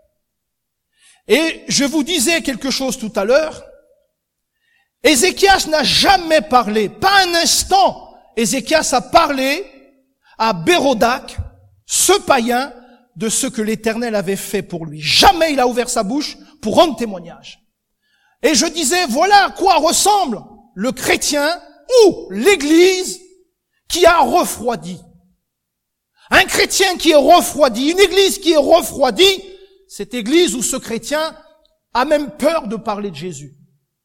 Et je vous disais quelque chose tout à l'heure. Ézéchias n'a jamais parlé, pas un instant, Ézéchias a parlé à Bérodac, ce païen, de ce que l'Éternel avait fait pour lui. Jamais il a ouvert sa bouche pour rendre témoignage. Et je disais, voilà à quoi ressemble le chrétien ou l'Église qui a refroidi. Un chrétien qui est refroidi, une Église qui est refroidie, cette Église où ce chrétien a même peur de parler de Jésus.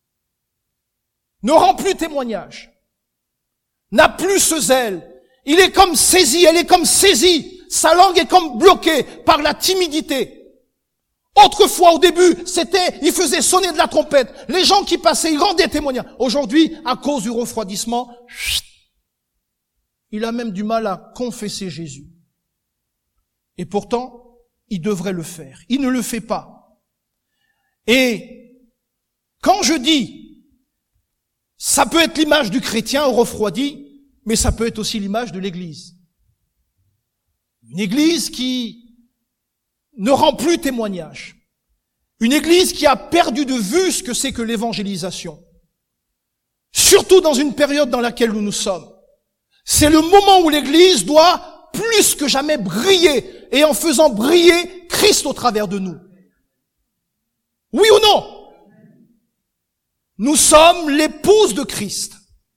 Ne rend plus témoignage. N'a plus ce zèle. Il est comme saisi, elle est comme saisie. Sa langue est comme bloquée par la timidité. Autrefois, au début, il faisait sonner de la trompette. Les gens qui passaient, ils rendaient témoignage. Aujourd'hui, à cause du refroidissement, il a même du mal à confesser Jésus. Et pourtant, il devrait le faire. Il ne le fait pas. Et quand je dis, ça peut être l'image du chrétien refroidi, mais ça peut être aussi l'image de l'Église. Une Église qui ne rend plus témoignage. Une Église qui a perdu de vue ce que c'est que l'évangélisation. Surtout dans une période dans laquelle nous sommes. C'est le moment où l'Église doit plus que jamais briller, et en faisant briller Christ au travers de nous. Oui ou non? Nous sommes l'épouse de Christ.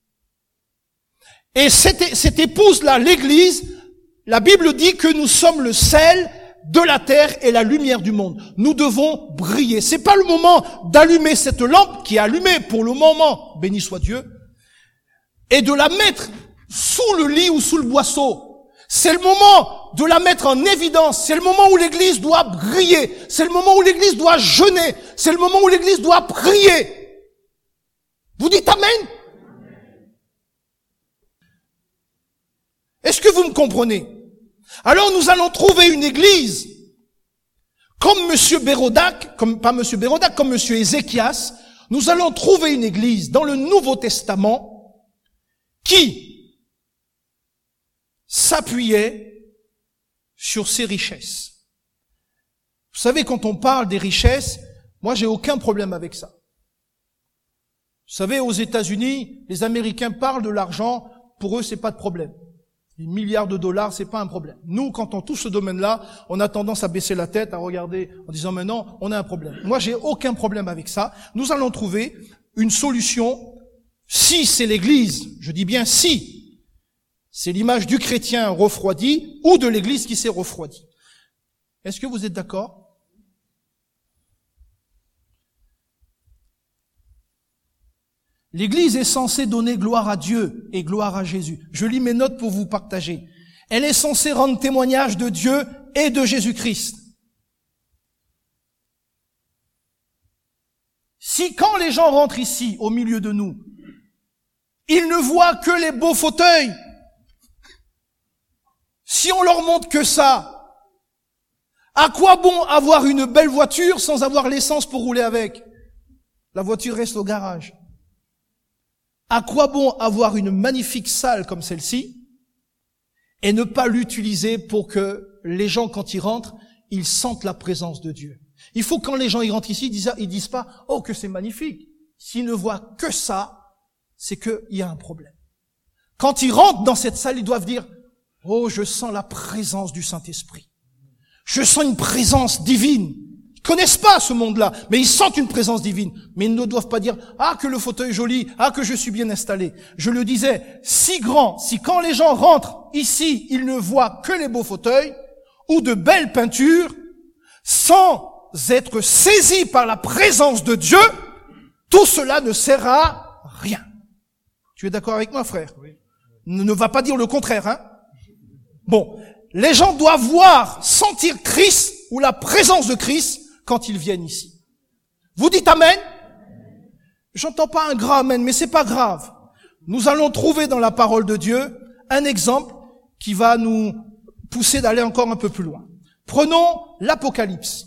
Et cette épouse-là, l'Église, la Bible dit que nous sommes le sel de la terre et la lumière du monde. Nous devons briller. C'est pas le moment d'allumer cette lampe qui est allumée pour le moment, béni soit Dieu, et de la mettre sous le lit ou sous le boisseau. C'est le moment de la mettre en évidence. C'est le moment où l'Église doit briller. C'est le moment où l'Église doit jeûner. C'est le moment où l'Église doit prier. Vous dites Amen? Est-ce que vous me comprenez? Alors nous allons trouver une Église comme Monsieur Bérodac, comme Monsieur Ézéchias. Nous allons trouver une Église dans le Nouveau Testament qui s'appuyait sur ses richesses. Vous savez, quand on parle des richesses, moi j'ai aucun problème avec ça. Vous savez, aux États-Unis, les Américains parlent de l'argent, pour eux c'est pas de problème. Les milliards de dollars, c'est pas un problème. Nous, quand on touche ce domaine-là, on a tendance à baisser la tête, à regarder en disant mais non, on a un problème. Moi j'ai aucun problème avec ça. Nous allons trouver une solution si c'est l'Église, je dis bien si, c'est l'image du chrétien refroidi ou de l'Église qui s'est refroidie. Est-ce que vous êtes d'accord? L'Église est censée donner gloire à Dieu et gloire à Jésus. Je lis mes notes pour vous partager. Elle est censée rendre témoignage de Dieu et de Jésus-Christ. Si quand les gens rentrent ici, au milieu de nous, ils ne voient que les beaux fauteuils, si on leur montre que ça, à quoi bon avoir une belle voiture sans avoir l'essence pour rouler avec? La voiture reste au garage. À quoi bon avoir une magnifique salle comme celle-ci et ne pas l'utiliser pour que les gens, quand ils rentrent, ils sentent la présence de Dieu? Il faut que quand les gens ils rentrent ici, ils disent pas « Oh, que c'est magnifique ». S'ils ne voient que ça, c'est qu'il y a un problème. Quand ils rentrent dans cette salle, ils doivent dire « Oh, je sens la présence du Saint-Esprit. Je sens une présence divine. » Ils connaissent pas ce monde-là, mais ils sentent une présence divine. Mais ils ne doivent pas dire « Ah, que le fauteuil est joli, ah, que je suis bien installé. » Je le disais, si quand les gens rentrent ici, ils ne voient que les beaux fauteuils ou de belles peintures, sans être saisi par la présence de Dieu, tout cela ne sert à rien. Tu es d'accord avec moi, frère? Oui. Ne va pas dire le contraire, hein? Bon. Les gens doivent voir, sentir Christ ou la présence de Christ quand ils viennent ici. Vous dites amen? J'entends pas un grand amen, mais c'est pas grave. Nous allons trouver dans la parole de Dieu un exemple qui va nous pousser d'aller encore un peu plus loin. Prenons l'Apocalypse.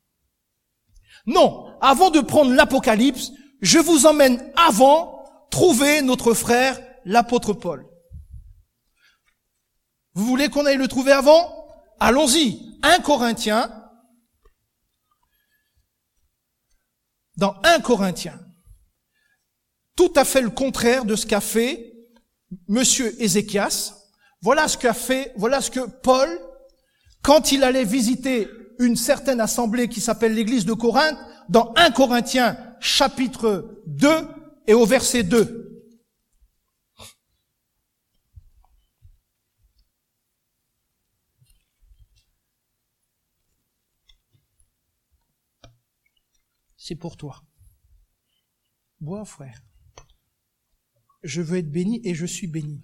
Non, avant de prendre l'Apocalypse, je vous emmène avant trouver notre frère, l'apôtre Paul. Vous voulez qu'on aille le trouver avant? Allons-y. 1 Corinthiens. Dans 1 Corinthiens. Tout à fait le contraire de ce qu'a fait monsieur Ézéchias. Voilà ce que Paul, quand il allait visiter une certaine assemblée qui s'appelle l'église de Corinthe, dans 1 Corinthiens chapitre 2 et au verset 2. C'est pour toi. Bois, frère. Je veux être béni et je suis béni.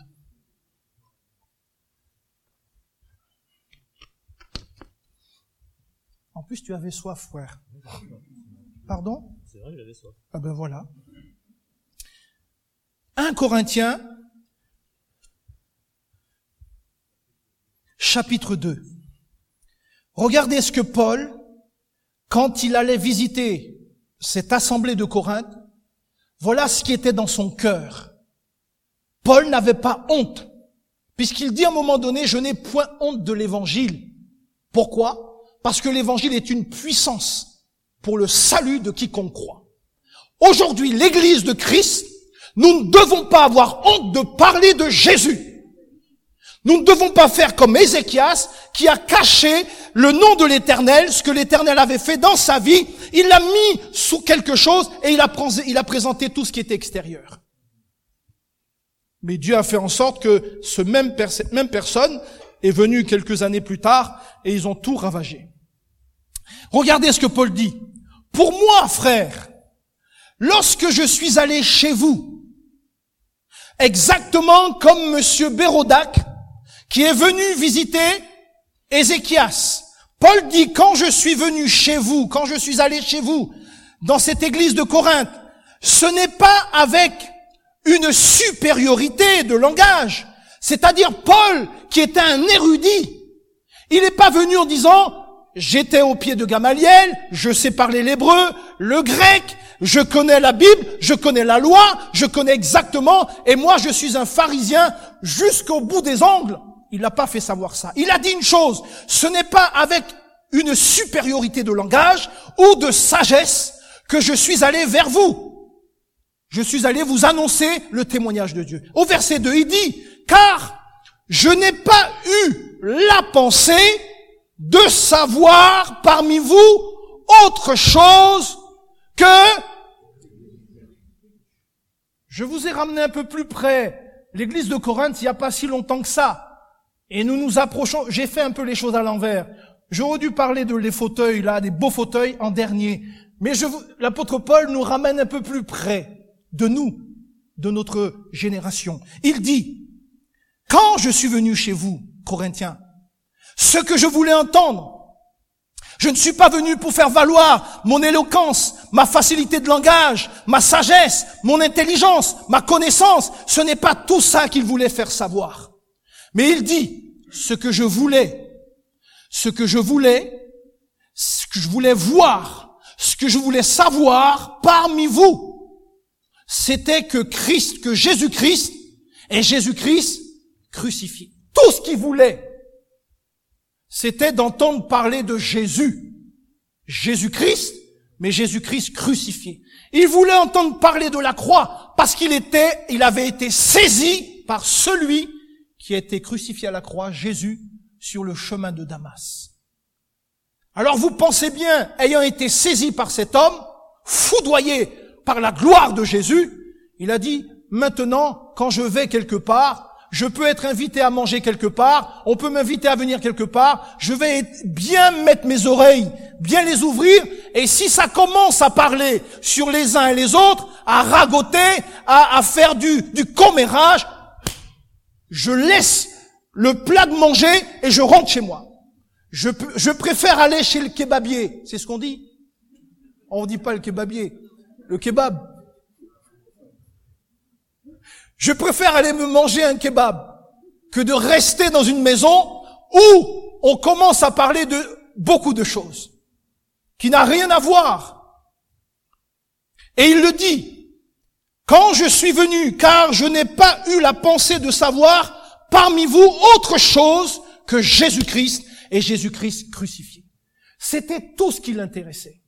En plus, tu avais soif, frère. Pardon? C'est vrai que j'avais soif. Ah ben voilà. 1 Corinthiens, chapitre 2. Regardez ce que Paul, quand il allait visiter cette assemblée de Corinthe, voilà ce qui était dans son cœur. Paul n'avait pas honte, puisqu'il dit à un moment donné, je n'ai point honte de l'évangile. Pourquoi? Parce que l'évangile est une puissance pour le salut de quiconque croit. Aujourd'hui, l'église de Christ, nous ne devons pas avoir honte de parler de Jésus. Nous ne devons pas faire comme Ézéchias qui a caché le nom de l'Éternel, ce que l'Éternel avait fait dans sa vie. Il l'a mis sous quelque chose et il a présenté tout ce qui était extérieur. Mais Dieu a fait en sorte que cette même personne est venue quelques années plus tard et ils ont tout ravagé. Regardez ce que Paul dit. Pour moi, frère, lorsque je suis allé chez vous, exactement comme monsieur Bérodac, qui est venu visiter Ézéchias. Paul dit, quand je suis venu chez vous, quand je suis allé chez vous, dans cette église de Corinthe, ce n'est pas avec une supériorité de langage. C'est-à-dire Paul, qui était un érudit, il n'est pas venu en disant, j'étais au pied de Gamaliel, je sais parler l'hébreu, le grec, je connais la Bible, je connais la loi, je connais exactement, et moi je suis un pharisien jusqu'au bout des ongles. Il n'a pas fait savoir ça. Il a dit une chose, ce n'est pas avec une supériorité de langage ou de sagesse que je suis allé vers vous. Je suis allé vous annoncer le témoignage de Dieu. Au verset 2, il dit, car je n'ai pas eu la pensée de savoir parmi vous autre chose que... Je vous ai ramené un peu plus près l'église de Corinthe il n'y a pas si longtemps que ça. Et nous nous approchons, j'ai fait un peu les choses à l'envers. J'aurais dû parler de les fauteuils là, des beaux fauteuils en dernier. Mais l'apôtre Paul nous ramène un peu plus près de nous, de notre génération. Il dit, quand je suis venu chez vous, Corinthiens, ce que je voulais entendre, je ne suis pas venu pour faire valoir mon éloquence, ma facilité de langage, ma sagesse, mon intelligence, ma connaissance. Ce n'est pas tout ça qu'il voulait faire savoir. Mais il dit, ce que je voulais voir, ce que je voulais savoir parmi vous, c'était que Jésus-Christ est Jésus-Christ crucifié. Tout ce qu'il voulait, c'était d'entendre parler de Jésus-Christ, mais Jésus-Christ crucifié. Il voulait entendre parler de la croix parce il avait été saisi par celui qui a été crucifié à la croix, Jésus, sur le chemin de Damas. Alors vous pensez bien, ayant été saisi par cet homme, foudroyé par la gloire de Jésus, il a dit, maintenant, quand je vais quelque part, je peux être invité à manger quelque part, on peut m'inviter à venir quelque part, je vais bien mettre mes oreilles, bien les ouvrir, et si ça commence à parler sur les uns et les autres, à ragoter, à faire du commérage, je laisse le plat de manger et je rentre chez moi. Je préfère aller chez le kebabier, c'est ce qu'on dit. On dit pas le kebabier, le kebab. Je préfère aller me manger un kebab que de rester dans une maison où on commence à parler de beaucoup de choses qui n'a rien à voir. Et il le dit, quand je suis venu, car je n'ai pas eu la pensée de savoir parmi vous autre chose que Jésus-Christ et Jésus-Christ crucifié. C'était tout ce qui l'intéressait.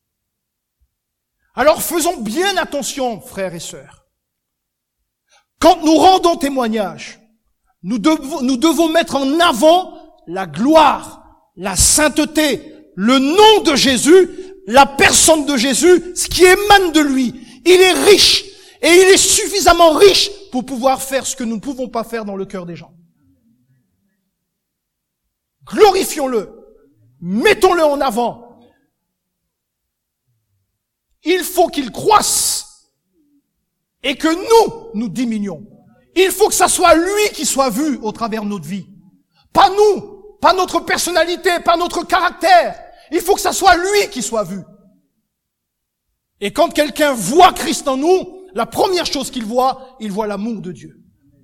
Alors faisons bien attention, frères et sœurs. Quand nous rendons témoignage, nous devons mettre en avant la gloire, la sainteté, le nom de Jésus, la personne de Jésus, ce qui émane de lui. Il est riche et il est suffisamment riche pour pouvoir faire ce que nous ne pouvons pas faire dans le cœur des gens. Glorifions-le, mettons-le en avant. Il faut qu'il croisse et que nous diminuons. Il faut que ça soit lui qui soit vu au travers de notre vie. Pas nous, pas notre personnalité, pas notre caractère. Il faut que ça soit lui qui soit vu. Et quand quelqu'un voit Christ en nous, la première chose qu'il voit, il voit l'amour de Dieu.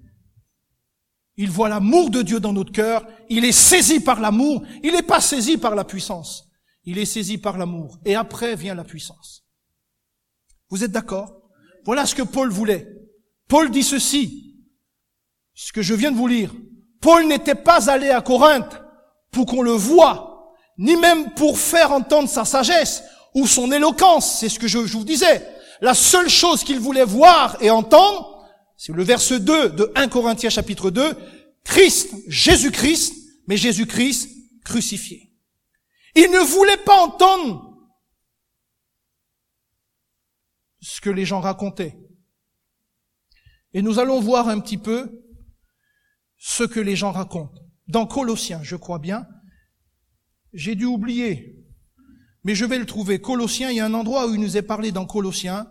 Il voit l'amour de Dieu dans notre cœur. Il est saisi par l'amour. Il n'est pas saisi par la puissance. Il est saisi par l'amour. Et après vient la puissance. Vous êtes d'accord? Voilà ce que Paul voulait. Paul dit ceci, ce que je viens de vous lire. Paul n'était pas allé à Corinthe pour qu'on le voie, ni même pour faire entendre sa sagesse ou son éloquence. C'est ce que je vous disais. La seule chose qu'il voulait voir et entendre, c'est le verset 2 de 1 Corinthiens chapitre 2, Christ, Jésus-Christ, mais Jésus-Christ crucifié. Il ne voulait pas entendre ce que les gens racontaient. Et nous allons voir un petit peu ce que les gens racontent. Dans Colossiens, je crois bien, j'ai dû oublier, mais je vais le trouver. Colossiens, il y a un endroit où il nous est parlé dans Colossiens.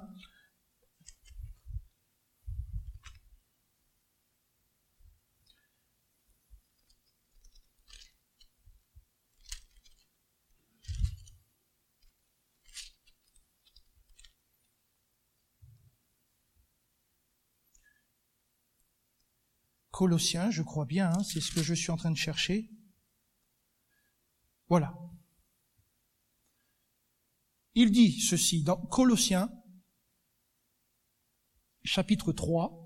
Colossiens, je crois bien, c'est ce que je suis en train de chercher. Voilà. Il dit ceci dans Colossiens, chapitre 3.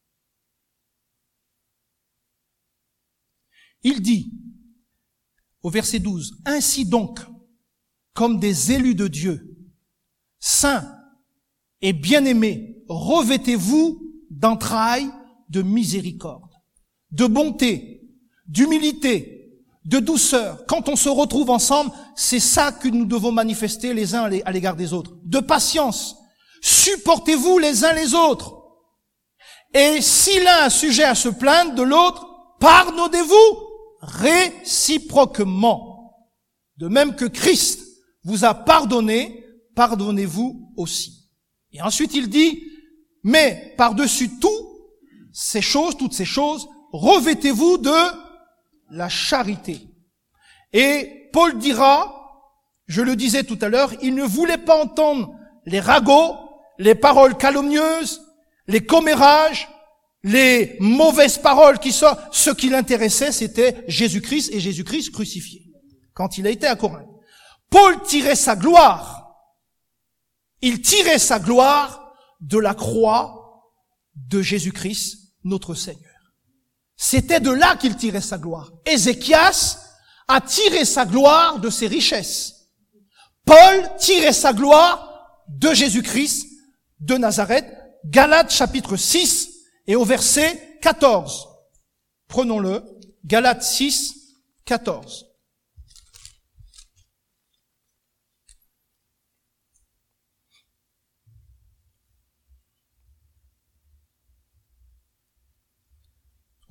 Il dit, au verset 12, « Ainsi donc, comme des élus de Dieu, saints et bien-aimés, revêtez-vous d'entrailles de miséricorde, de bonté, d'humilité, de douceur. Quand on se retrouve ensemble, c'est ça que nous devons manifester les uns à l'égard des autres. De patience. Supportez-vous les uns les autres. Et si l'un a sujet à se plaindre de l'autre, pardonnez-vous réciproquement. De même que Christ vous a pardonné, pardonnez-vous aussi. Et ensuite il dit, mais par-dessus toutes ces choses, revêtez-vous de la charité. Et Paul dira, je le disais tout à l'heure, il ne voulait pas entendre les ragots, les paroles calomnieuses, les commérages, les mauvaises paroles qui sont, ce qui l'intéressait, c'était Jésus-Christ et Jésus-Christ crucifié. Quand il a été à Corinthe. Paul tirait sa gloire. Il tirait sa gloire de la croix de Jésus-Christ, notre Seigneur. C'était de là qu'il tirait sa gloire. Ézéchias a tiré sa gloire de ses richesses. Paul tirait sa gloire de Jésus-Christ de Nazareth. Galates chapitre 6 et au verset 14. Prenons-le. Galates 6, 14.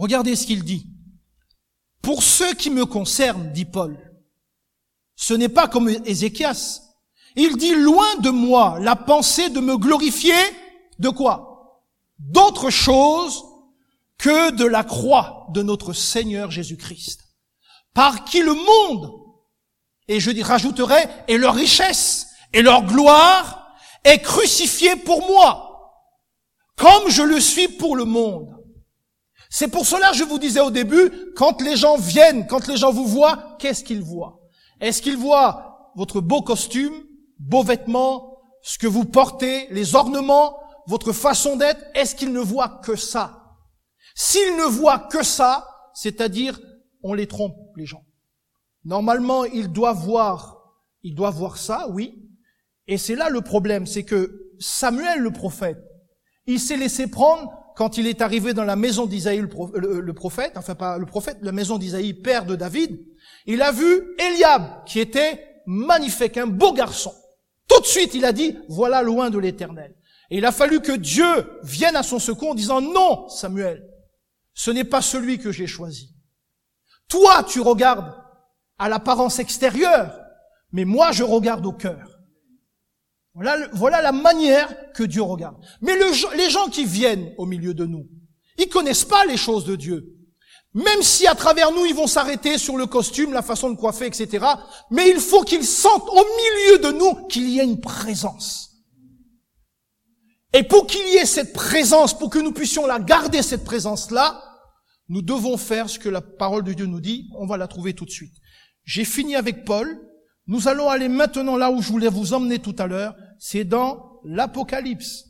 Regardez ce qu'il dit. Pour ce qui me concerne, dit Paul, ce n'est pas comme Ézéchias. Il dit, loin de moi la pensée de me glorifier de quoi? D'autre chose que de la croix de notre Seigneur Jésus-Christ, par qui le monde, et je rajouterai, et leur richesse, et leur gloire, est crucifié pour moi, comme je le suis pour le monde. C'est pour cela que je vous disais au début, quand les gens viennent, quand les gens vous voient, qu'est-ce qu'ils voient? Est-ce qu'ils voient votre beau costume, beaux vêtements, ce que vous portez, les ornements, votre façon d'être? Est-ce qu'ils ne voient que ça? S'ils ne voient que ça, c'est-à-dire, on les trompe, les gens. Normalement, ils doivent voir ça, oui. Et c'est là le problème, c'est que Samuel, le prophète, il s'est laissé prendre quand il est arrivé dans la maison d'Isaïe, le prophète, enfin pas le prophète, la maison d'Isaïe, père de David. Il a vu Eliab, qui était magnifique, un beau garçon. Tout de suite, il a dit, voilà loin de l'Éternel. Et il a fallu que Dieu vienne à son secours en disant, non, Samuel, ce n'est pas celui que j'ai choisi. Toi, tu regardes à l'apparence extérieure, mais moi, je regarde au cœur. Voilà la manière que Dieu regarde. Mais les gens qui viennent au milieu de nous, ils connaissent pas les choses de Dieu. Même si à travers nous, ils vont s'arrêter sur le costume, la façon de coiffer, etc. Mais il faut qu'ils sentent au milieu de nous qu'il y ait une présence. Et pour qu'il y ait cette présence, pour que nous puissions la garder, cette présence-là, nous devons faire ce que la parole de Dieu nous dit. On va la trouver tout de suite. J'ai fini avec Paul. Nous allons aller maintenant là où je voulais vous emmener tout à l'heure. C'est dans l'Apocalypse.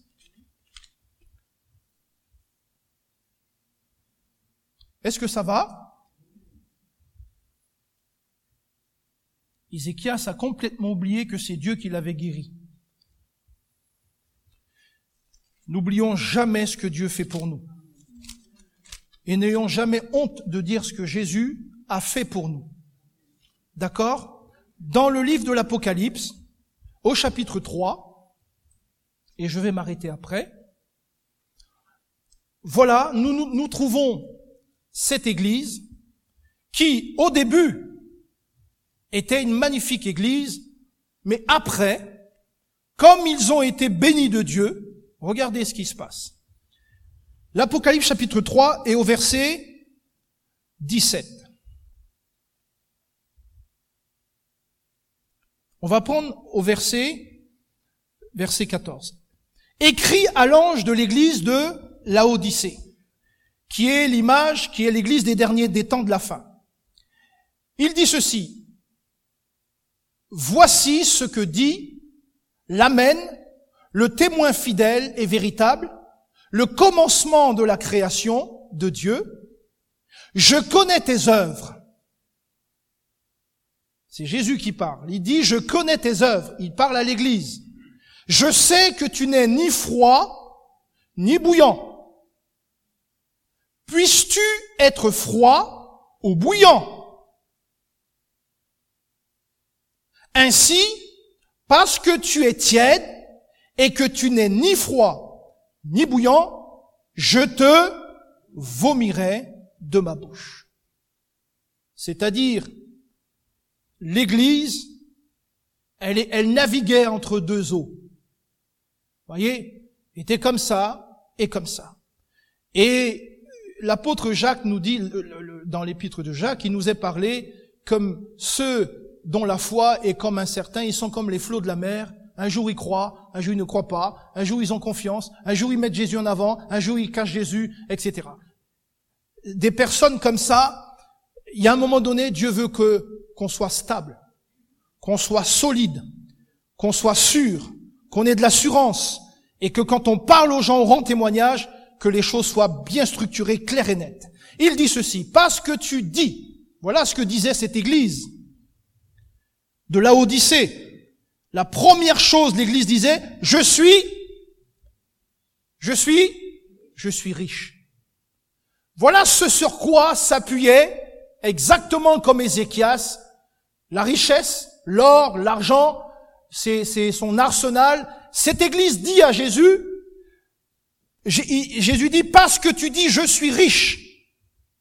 Est-ce que ça va? Ézéchias a complètement oublié que c'est Dieu qui l'avait guéri. N'oublions jamais ce que Dieu fait pour nous. Et n'ayons jamais honte de dire ce que Jésus a fait pour nous. D'accord? Dans le livre de l'Apocalypse, au chapitre 3, et je vais m'arrêter après, voilà, nous trouvons cette église qui, au début, était une magnifique église, mais après, comme ils ont été bénis de Dieu, regardez ce qui se passe. L'Apocalypse chapitre 3 et au verset 17. On va prendre au verset 14. Écrit à l'ange de l'église de Laodicée, qui est l'image, qui est l'église des derniers des temps de la fin. Il dit ceci: voici ce que dit l'Amen, le témoin fidèle et véritable, le commencement de la création de Dieu. Je connais tes œuvres. C'est Jésus qui parle. Il dit, je connais tes œuvres. Il parle à l'église. Je sais que tu n'es ni froid, ni bouillant. Puisses-tu être froid ou bouillant? Ainsi, parce que tu es tiède et que tu n'es ni froid, ni bouillant, je te vomirai de ma bouche. C'est-à-dire, l'Église, elle naviguait entre deux eaux. Voyez, était comme ça et comme ça. Et l'apôtre Jacques nous dit, dans l'épître de Jacques, il nous est parlé comme ceux dont la foi est comme incertain, ils sont comme les flots de la mer. Un jour ils croient, un jour ils ne croient pas, un jour ils ont confiance, un jour ils mettent Jésus en avant, un jour ils cachent Jésus, etc. Des personnes comme ça, il y a un moment donné, Dieu veut qu'on soit stable, qu'on soit solide, qu'on soit sûr, qu'on ait de l'assurance, et que quand on parle aux gens, on rend témoignage, que les choses soient bien structurées, claires et nettes. Il dit ceci: parce que tu dis, voilà ce que disait cette église de Laodicée. La première chose, l'église disait, je suis riche. Voilà ce sur quoi s'appuyait, exactement comme Ézéchias, la richesse, l'or, l'argent, c'est son arsenal. Cette église dit à Jésus, Jésus dit, parce que tu dis, je suis riche.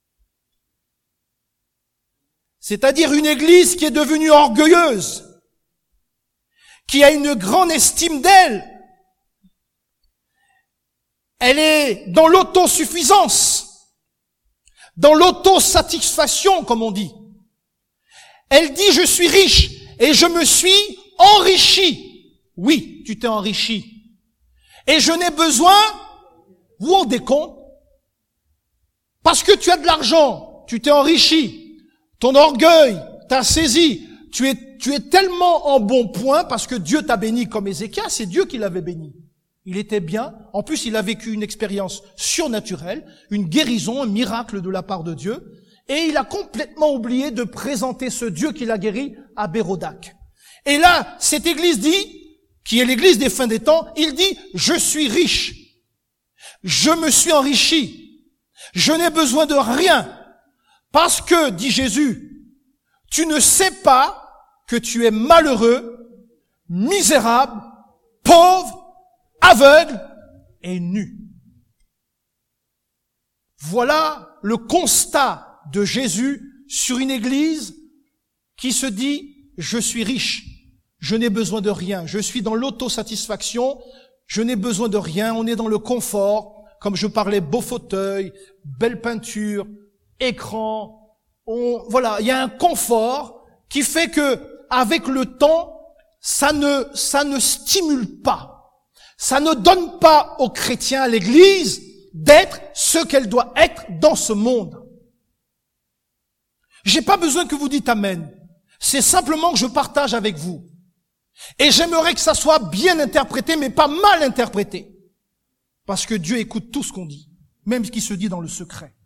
C'est-à-dire une église qui est devenue orgueilleuse, qui a une grande estime d'elle. Elle est dans l'autosuffisance, dans l'autosatisfaction, comme on dit. Elle dit, je suis riche et je me suis enrichi. Oui, tu t'es enrichi. Et je n'ai besoin, vous vous rendez compte, parce que tu as de l'argent, tu t'es enrichi. Ton orgueil t'a saisi. Tu es tellement en bon point parce que Dieu t'a béni comme Ézéchias, c'est Dieu qui l'avait béni. Il était bien. En plus, il a vécu une expérience surnaturelle, une guérison, un miracle de la part de Dieu. Et il a complètement oublié de présenter ce Dieu qui l'a guéri à Bérodac. Et là, cette église dit, qui est l'église des fins des temps, il dit, je suis riche. Je me suis enrichi. Je n'ai besoin de rien. Parce que, dit Jésus, tu ne sais pas que tu es malheureux, misérable, pauvre, aveugle et nu. Voilà le constat de Jésus sur une église qui se dit, je suis riche, je n'ai besoin de rien, je suis dans l'autosatisfaction, je n'ai besoin de rien, on est dans le confort, comme je parlais, beau fauteuil, belle peinture, écran, voilà, il y a un confort qui fait que, avec le temps, ça ne stimule pas. Ça ne donne pas aux chrétiens, à l'église, d'être ce qu'elle doit être dans ce monde. J'ai pas besoin que vous dites amen. C'est simplement que je partage avec vous. Et j'aimerais que ça soit bien interprété, mais pas mal interprété. Parce que Dieu écoute tout ce qu'on dit, même ce qui se dit dans le secret.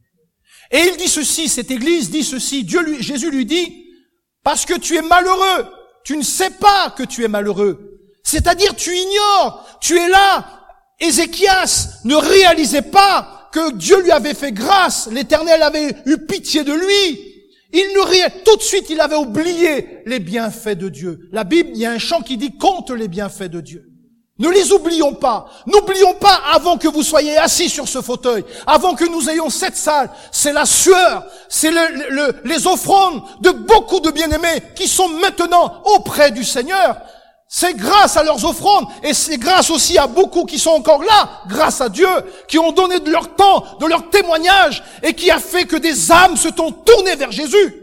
Et il dit ceci, cette église dit ceci, Jésus lui dit, parce que tu es malheureux, tu ne sais pas que tu es malheureux. C'est-à-dire, tu ignores, tu es là. Ézéchias ne réalisait pas que Dieu lui avait fait grâce, l'Éternel avait eu pitié de lui. Tout de suite, il avait oublié les bienfaits de Dieu. La Bible, il y a un chant qui dit, compte les bienfaits de Dieu. Ne les oublions pas. N'oublions pas avant que vous soyez assis sur ce fauteuil, avant que nous ayons cette salle. C'est la sueur, c'est les offrandes de beaucoup de bien-aimés qui sont maintenant auprès du Seigneur. C'est grâce à leurs offrandes et c'est grâce aussi à beaucoup qui sont encore là, grâce à Dieu, qui ont donné de leur temps, de leur témoignage et qui a fait que des âmes se sont tournées vers Jésus.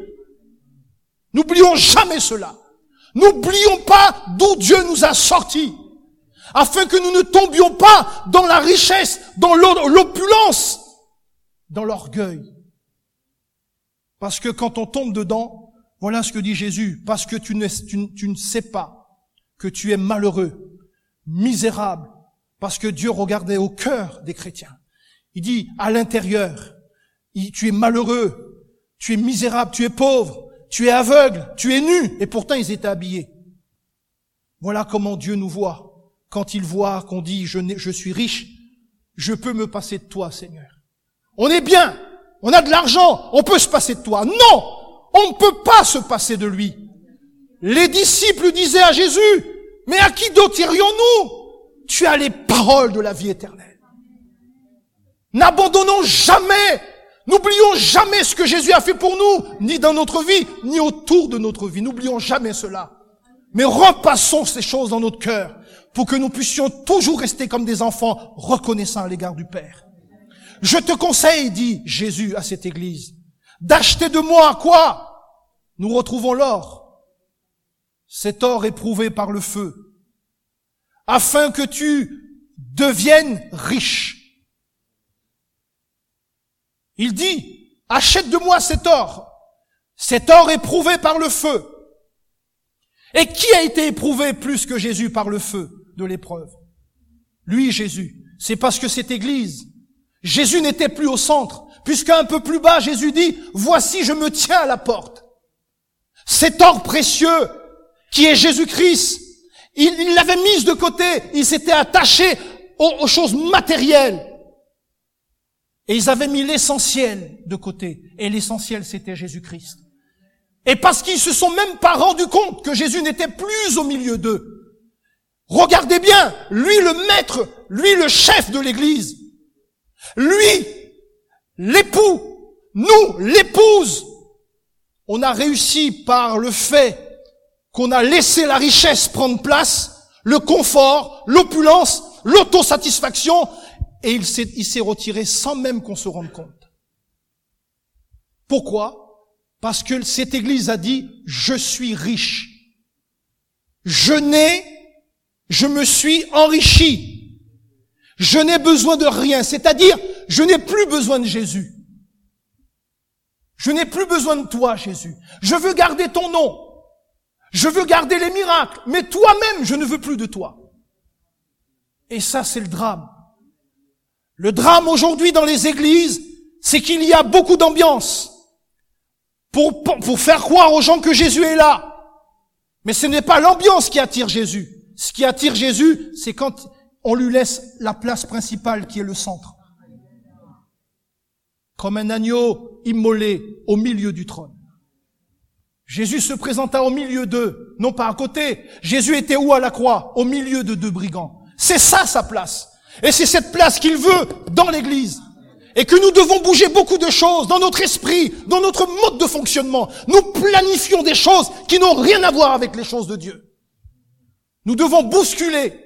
N'oublions jamais cela. N'oublions pas d'où Dieu nous a sortis. Afin que nous ne tombions pas dans la richesse, dans l'opulence, dans l'orgueil. Parce que quand on tombe dedans, voilà ce que dit Jésus, parce que tu ne sais pas que tu es malheureux, misérable, parce que Dieu regardait au cœur des chrétiens. Il dit, à l'intérieur, tu es malheureux, tu es misérable, tu es pauvre, tu es aveugle, tu es nu, et pourtant ils étaient habillés. Voilà comment Dieu nous voit. Quand il voit qu'on dit, je suis riche, je peux me passer de toi, Seigneur. On est bien, on a de l'argent, on peut se passer de toi. Non, on ne peut pas se passer de lui. Les disciples disaient à Jésus, mais à qui d'autre irions-nous? Tu as les paroles de la vie éternelle. N'abandonnons jamais, n'oublions jamais ce que Jésus a fait pour nous, ni dans notre vie, ni autour de notre vie. N'oublions jamais cela. Mais repassons ces choses dans notre cœur pour que nous puissions toujours rester comme des enfants reconnaissants à l'égard du Père. Je te conseille, dit Jésus à cette église, d'acheter de moi quoi? Nous retrouvons l'or. Cet or éprouvé par le feu, afin que tu deviennes riche. Il dit, achète de moi cet or éprouvé par le feu. Et qui a été éprouvé plus que Jésus par le feu de l'épreuve? Lui, Jésus. C'est parce que cette église, Jésus n'était plus au centre, puisqu'un peu plus bas, Jésus dit, voici, je me tiens à la porte. Cet or précieux, qui est Jésus-Christ, il l'avait mis de côté, il s'était attaché aux choses matérielles. Et ils avaient mis l'essentiel de côté. Et l'essentiel, c'était Jésus-Christ. Et parce qu'ils se sont même pas rendus compte que Jésus n'était plus au milieu d'eux. Regardez bien, lui le maître, lui le chef de l'église, lui, l'époux, nous, l'épouse, on a réussi par le fait qu'on a laissé la richesse prendre place, le confort, l'opulence, l'autosatisfaction, et il s'est retiré sans même qu'on se rende compte. Pourquoi? Parce que cette église a dit, je suis riche. Je me suis enrichi. Je n'ai besoin de rien. C'est-à-dire, je n'ai plus besoin de Jésus. Je n'ai plus besoin de toi, Jésus. Je veux garder ton nom. Je veux garder les miracles. Mais toi-même, je ne veux plus de toi. Et ça, c'est le drame. Le drame aujourd'hui dans les églises, c'est qu'il y a beaucoup d'ambiance pour faire croire aux gens que Jésus est là. Mais ce n'est pas l'ambiance qui attire Jésus. Ce qui attire Jésus, c'est quand on lui laisse la place principale qui est le centre. Comme un agneau immolé au milieu du trône. Jésus se présenta au milieu d'eux, non pas à côté. Jésus était où à la croix? Au milieu de deux brigands. C'est ça sa place. Et c'est cette place qu'il veut dans l'église. Et que nous devons bouger beaucoup de choses dans notre esprit, dans notre mode de fonctionnement. Nous planifions des choses qui n'ont rien à voir avec les choses de Dieu. Nous devons bousculer.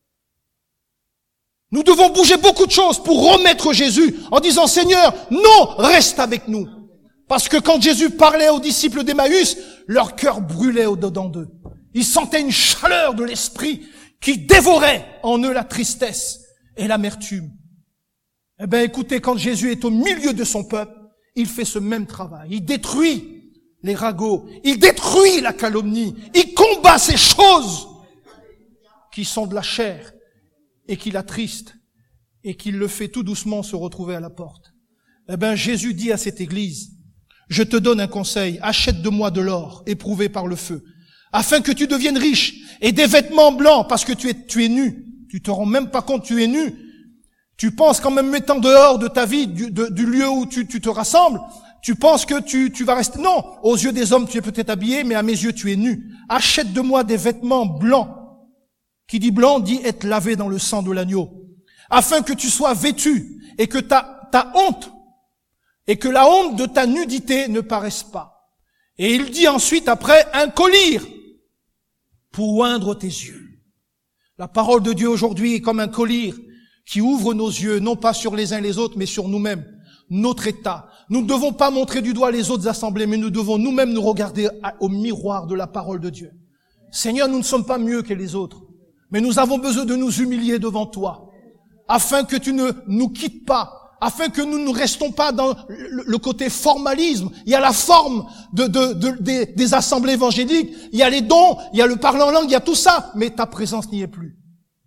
Nous devons bouger beaucoup de choses pour remettre Jésus en disant, Seigneur, non, reste avec nous. Parce que quand Jésus parlait aux disciples d'Emmaüs, leur cœur brûlait au-dedans d'eux. Ils sentaient une chaleur de l'esprit qui dévorait en eux la tristesse et l'amertume. Eh bien, écoutez, quand Jésus est au milieu de son peuple, il fait ce même travail. Il détruit les ragots. Il détruit la calomnie. Il combat ces choses qui sont de la chair et qui l'attristent et qui le fait tout doucement se retrouver à la porte. Eh bien, Jésus dit à cette église, je te donne un conseil, achète de moi de l'or éprouvé par le feu, afin que tu deviennes riche, et des vêtements blancs, parce que tu es nu. Tu te rends même pas compte, tu es nu. Tu penses qu'en me mettant dehors de ta vie, du lieu où tu te rassembles, tu penses que tu vas rester... Non, aux yeux des hommes, tu es peut-être habillé, mais à mes yeux, tu es nu. Achète de moi des vêtements blancs. Qui dit blanc, dit être lavé dans le sang de l'agneau. Afin que tu sois vêtu, et que ta honte, et que la honte de ta nudité ne paraisse pas. Et il dit ensuite, après, un collier pour oindre tes yeux. La parole de Dieu aujourd'hui est comme un collier qui ouvre nos yeux, non pas sur les uns et les autres, mais sur nous-mêmes, notre état. Nous ne devons pas montrer du doigt les autres assemblées, mais nous devons nous-mêmes nous regarder au miroir de la parole de Dieu. Seigneur, nous ne sommes pas mieux que les autres, mais nous avons besoin de nous humilier devant toi, afin que tu ne nous quittes pas, afin que nous ne restons pas dans le côté formalisme. Il y a la forme des assemblées évangéliques, il y a les dons, il y a le parler en langue, il y a tout ça, mais ta présence n'y est plus.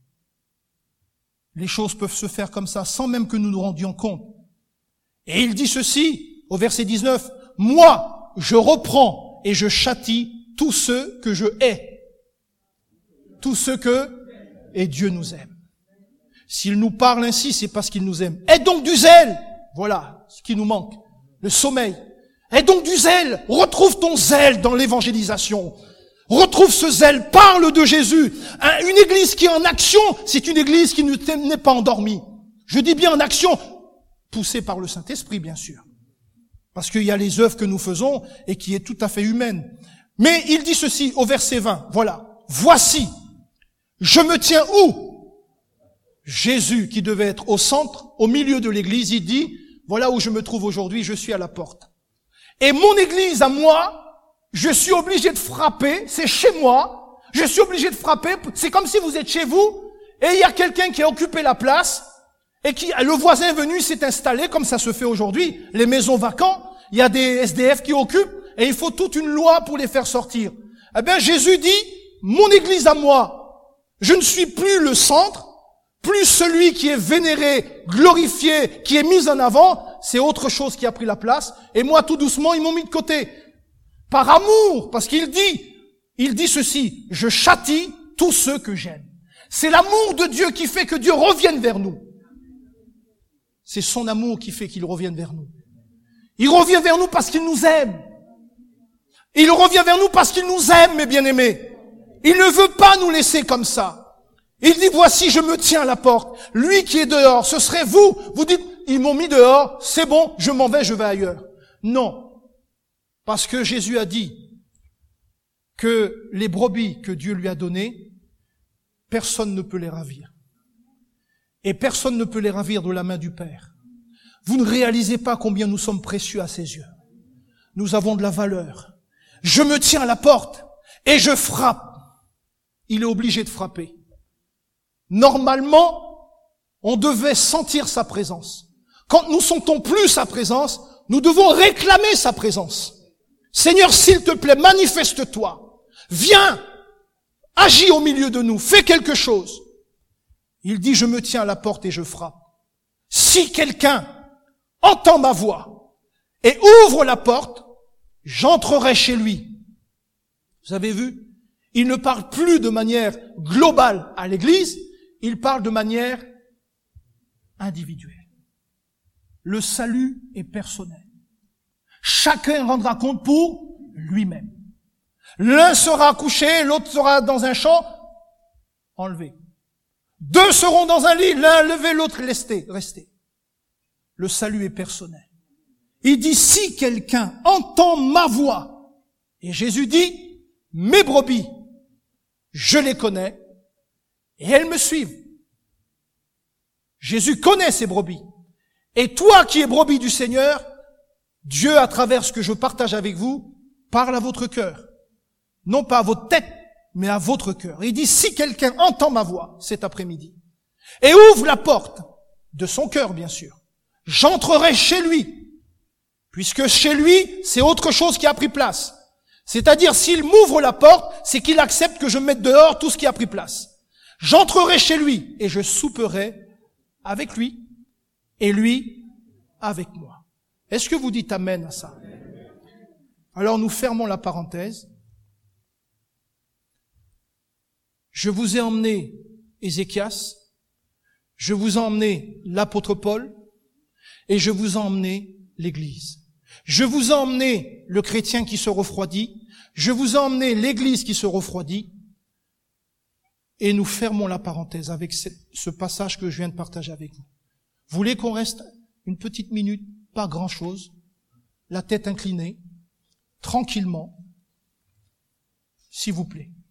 Les choses peuvent se faire comme ça, sans même que nous nous rendions compte. Et il dit ceci, au verset 19, « Moi, je reprends et je châtie tous ceux que je hais. » Tous ceux que... Et Dieu nous aime. S'il nous parle ainsi, c'est parce qu'il nous aime. Aie donc du zèle. Voilà ce qui nous manque. Le sommeil. Aie donc du zèle. Retrouve ton zèle dans l'évangélisation. Retrouve ce zèle. Parle de Jésus. Une église qui est en action, c'est une église qui n'est pas endormie. Je dis bien en action, poussée par le Saint-Esprit, bien sûr. Parce qu'il y a les œuvres que nous faisons et qui est tout à fait humaine. Mais il dit ceci au verset 20. Voilà. Voici. Je me tiens où? Jésus, qui devait être au centre, au milieu de l'église, il dit, voilà où je me trouve aujourd'hui, je suis à la porte. Et mon église à moi, je suis obligé de frapper, c'est chez moi, je suis obligé de frapper, c'est comme si vous êtes chez vous, et il y a quelqu'un qui a occupé la place, et le voisin est venu, s'est installé, comme ça se fait aujourd'hui, les maisons vacantes, il y a des SDF qui occupent, et il faut toute une loi pour les faire sortir. Eh bien, Jésus dit, mon église à moi, je ne suis plus le centre, plus celui qui est vénéré, glorifié, qui est mis en avant, c'est autre chose qui a pris la place. Et moi, tout doucement, ils m'ont mis de côté. Par amour, parce qu'il dit ceci, je châtie tous ceux que j'aime. C'est l'amour de Dieu qui fait que Dieu revienne vers nous. C'est son amour qui fait qu'il revienne vers nous. Il revient vers nous parce qu'il nous aime. Il revient vers nous parce qu'il nous aime, mes bien-aimés. Il ne veut pas nous laisser comme ça. Il dit, voici, je me tiens à la porte. Lui qui est dehors, ce serait vous. Vous dites, ils m'ont mis dehors, c'est bon, je m'en vais, je vais ailleurs. Non. Parce que Jésus a dit que les brebis que Dieu lui a données, personne ne peut les ravir. Et personne ne peut les ravir de la main du Père. Vous ne réalisez pas combien nous sommes précieux à ses yeux. Nous avons de la valeur. Je me tiens à la porte et je frappe. Il est obligé de frapper. Normalement, on devait sentir sa présence. Quand nous sentons plus sa présence, nous devons réclamer sa présence. Seigneur, s'il te plaît, manifeste-toi. Viens, agis au milieu de nous, fais quelque chose. Il dit, je me tiens à la porte et je frappe. Si quelqu'un entend ma voix et ouvre la porte, j'entrerai chez lui. Vous avez vu? Il ne parle plus de manière globale à l'Église, il parle de manière individuelle. Le salut est personnel. Chacun rendra compte pour lui-même. L'un sera couché, l'autre sera dans un champ, enlevé. Deux seront dans un lit, l'un levé, l'autre resté. Le salut est personnel. Il dit, si quelqu'un entend ma voix, et Jésus dit, mes brebis, je les connais, et elles me suivent. Jésus connaît ses brebis. Et toi qui es brebis du Seigneur, Dieu, à travers ce que je partage avec vous, parle à votre cœur. Non pas à votre tête, mais à votre cœur. Il dit, si quelqu'un entend ma voix cet après-midi, et ouvre la porte de son cœur, bien sûr, j'entrerai chez lui, puisque chez lui, c'est autre chose qui a pris place. C'est-à-dire, s'il m'ouvre la porte, c'est qu'il accepte que je mette dehors tout ce qui a pris place. J'entrerai chez lui, et je souperai avec lui, et lui avec moi. Est-ce que vous dites amen à ça? Alors nous fermons la parenthèse. Je vous ai emmené Ézéchias, je vous ai emmené l'apôtre Paul, et je vous ai emmené l'Église. Je vous ai emmené le chrétien qui se refroidit, je vous ai emmené l'Église qui se refroidit, et nous fermons la parenthèse avec ce passage que je viens de partager avec vous. Vous voulez qu'on reste une petite minute, pas grand-chose, la tête inclinée, tranquillement, s'il vous plaît.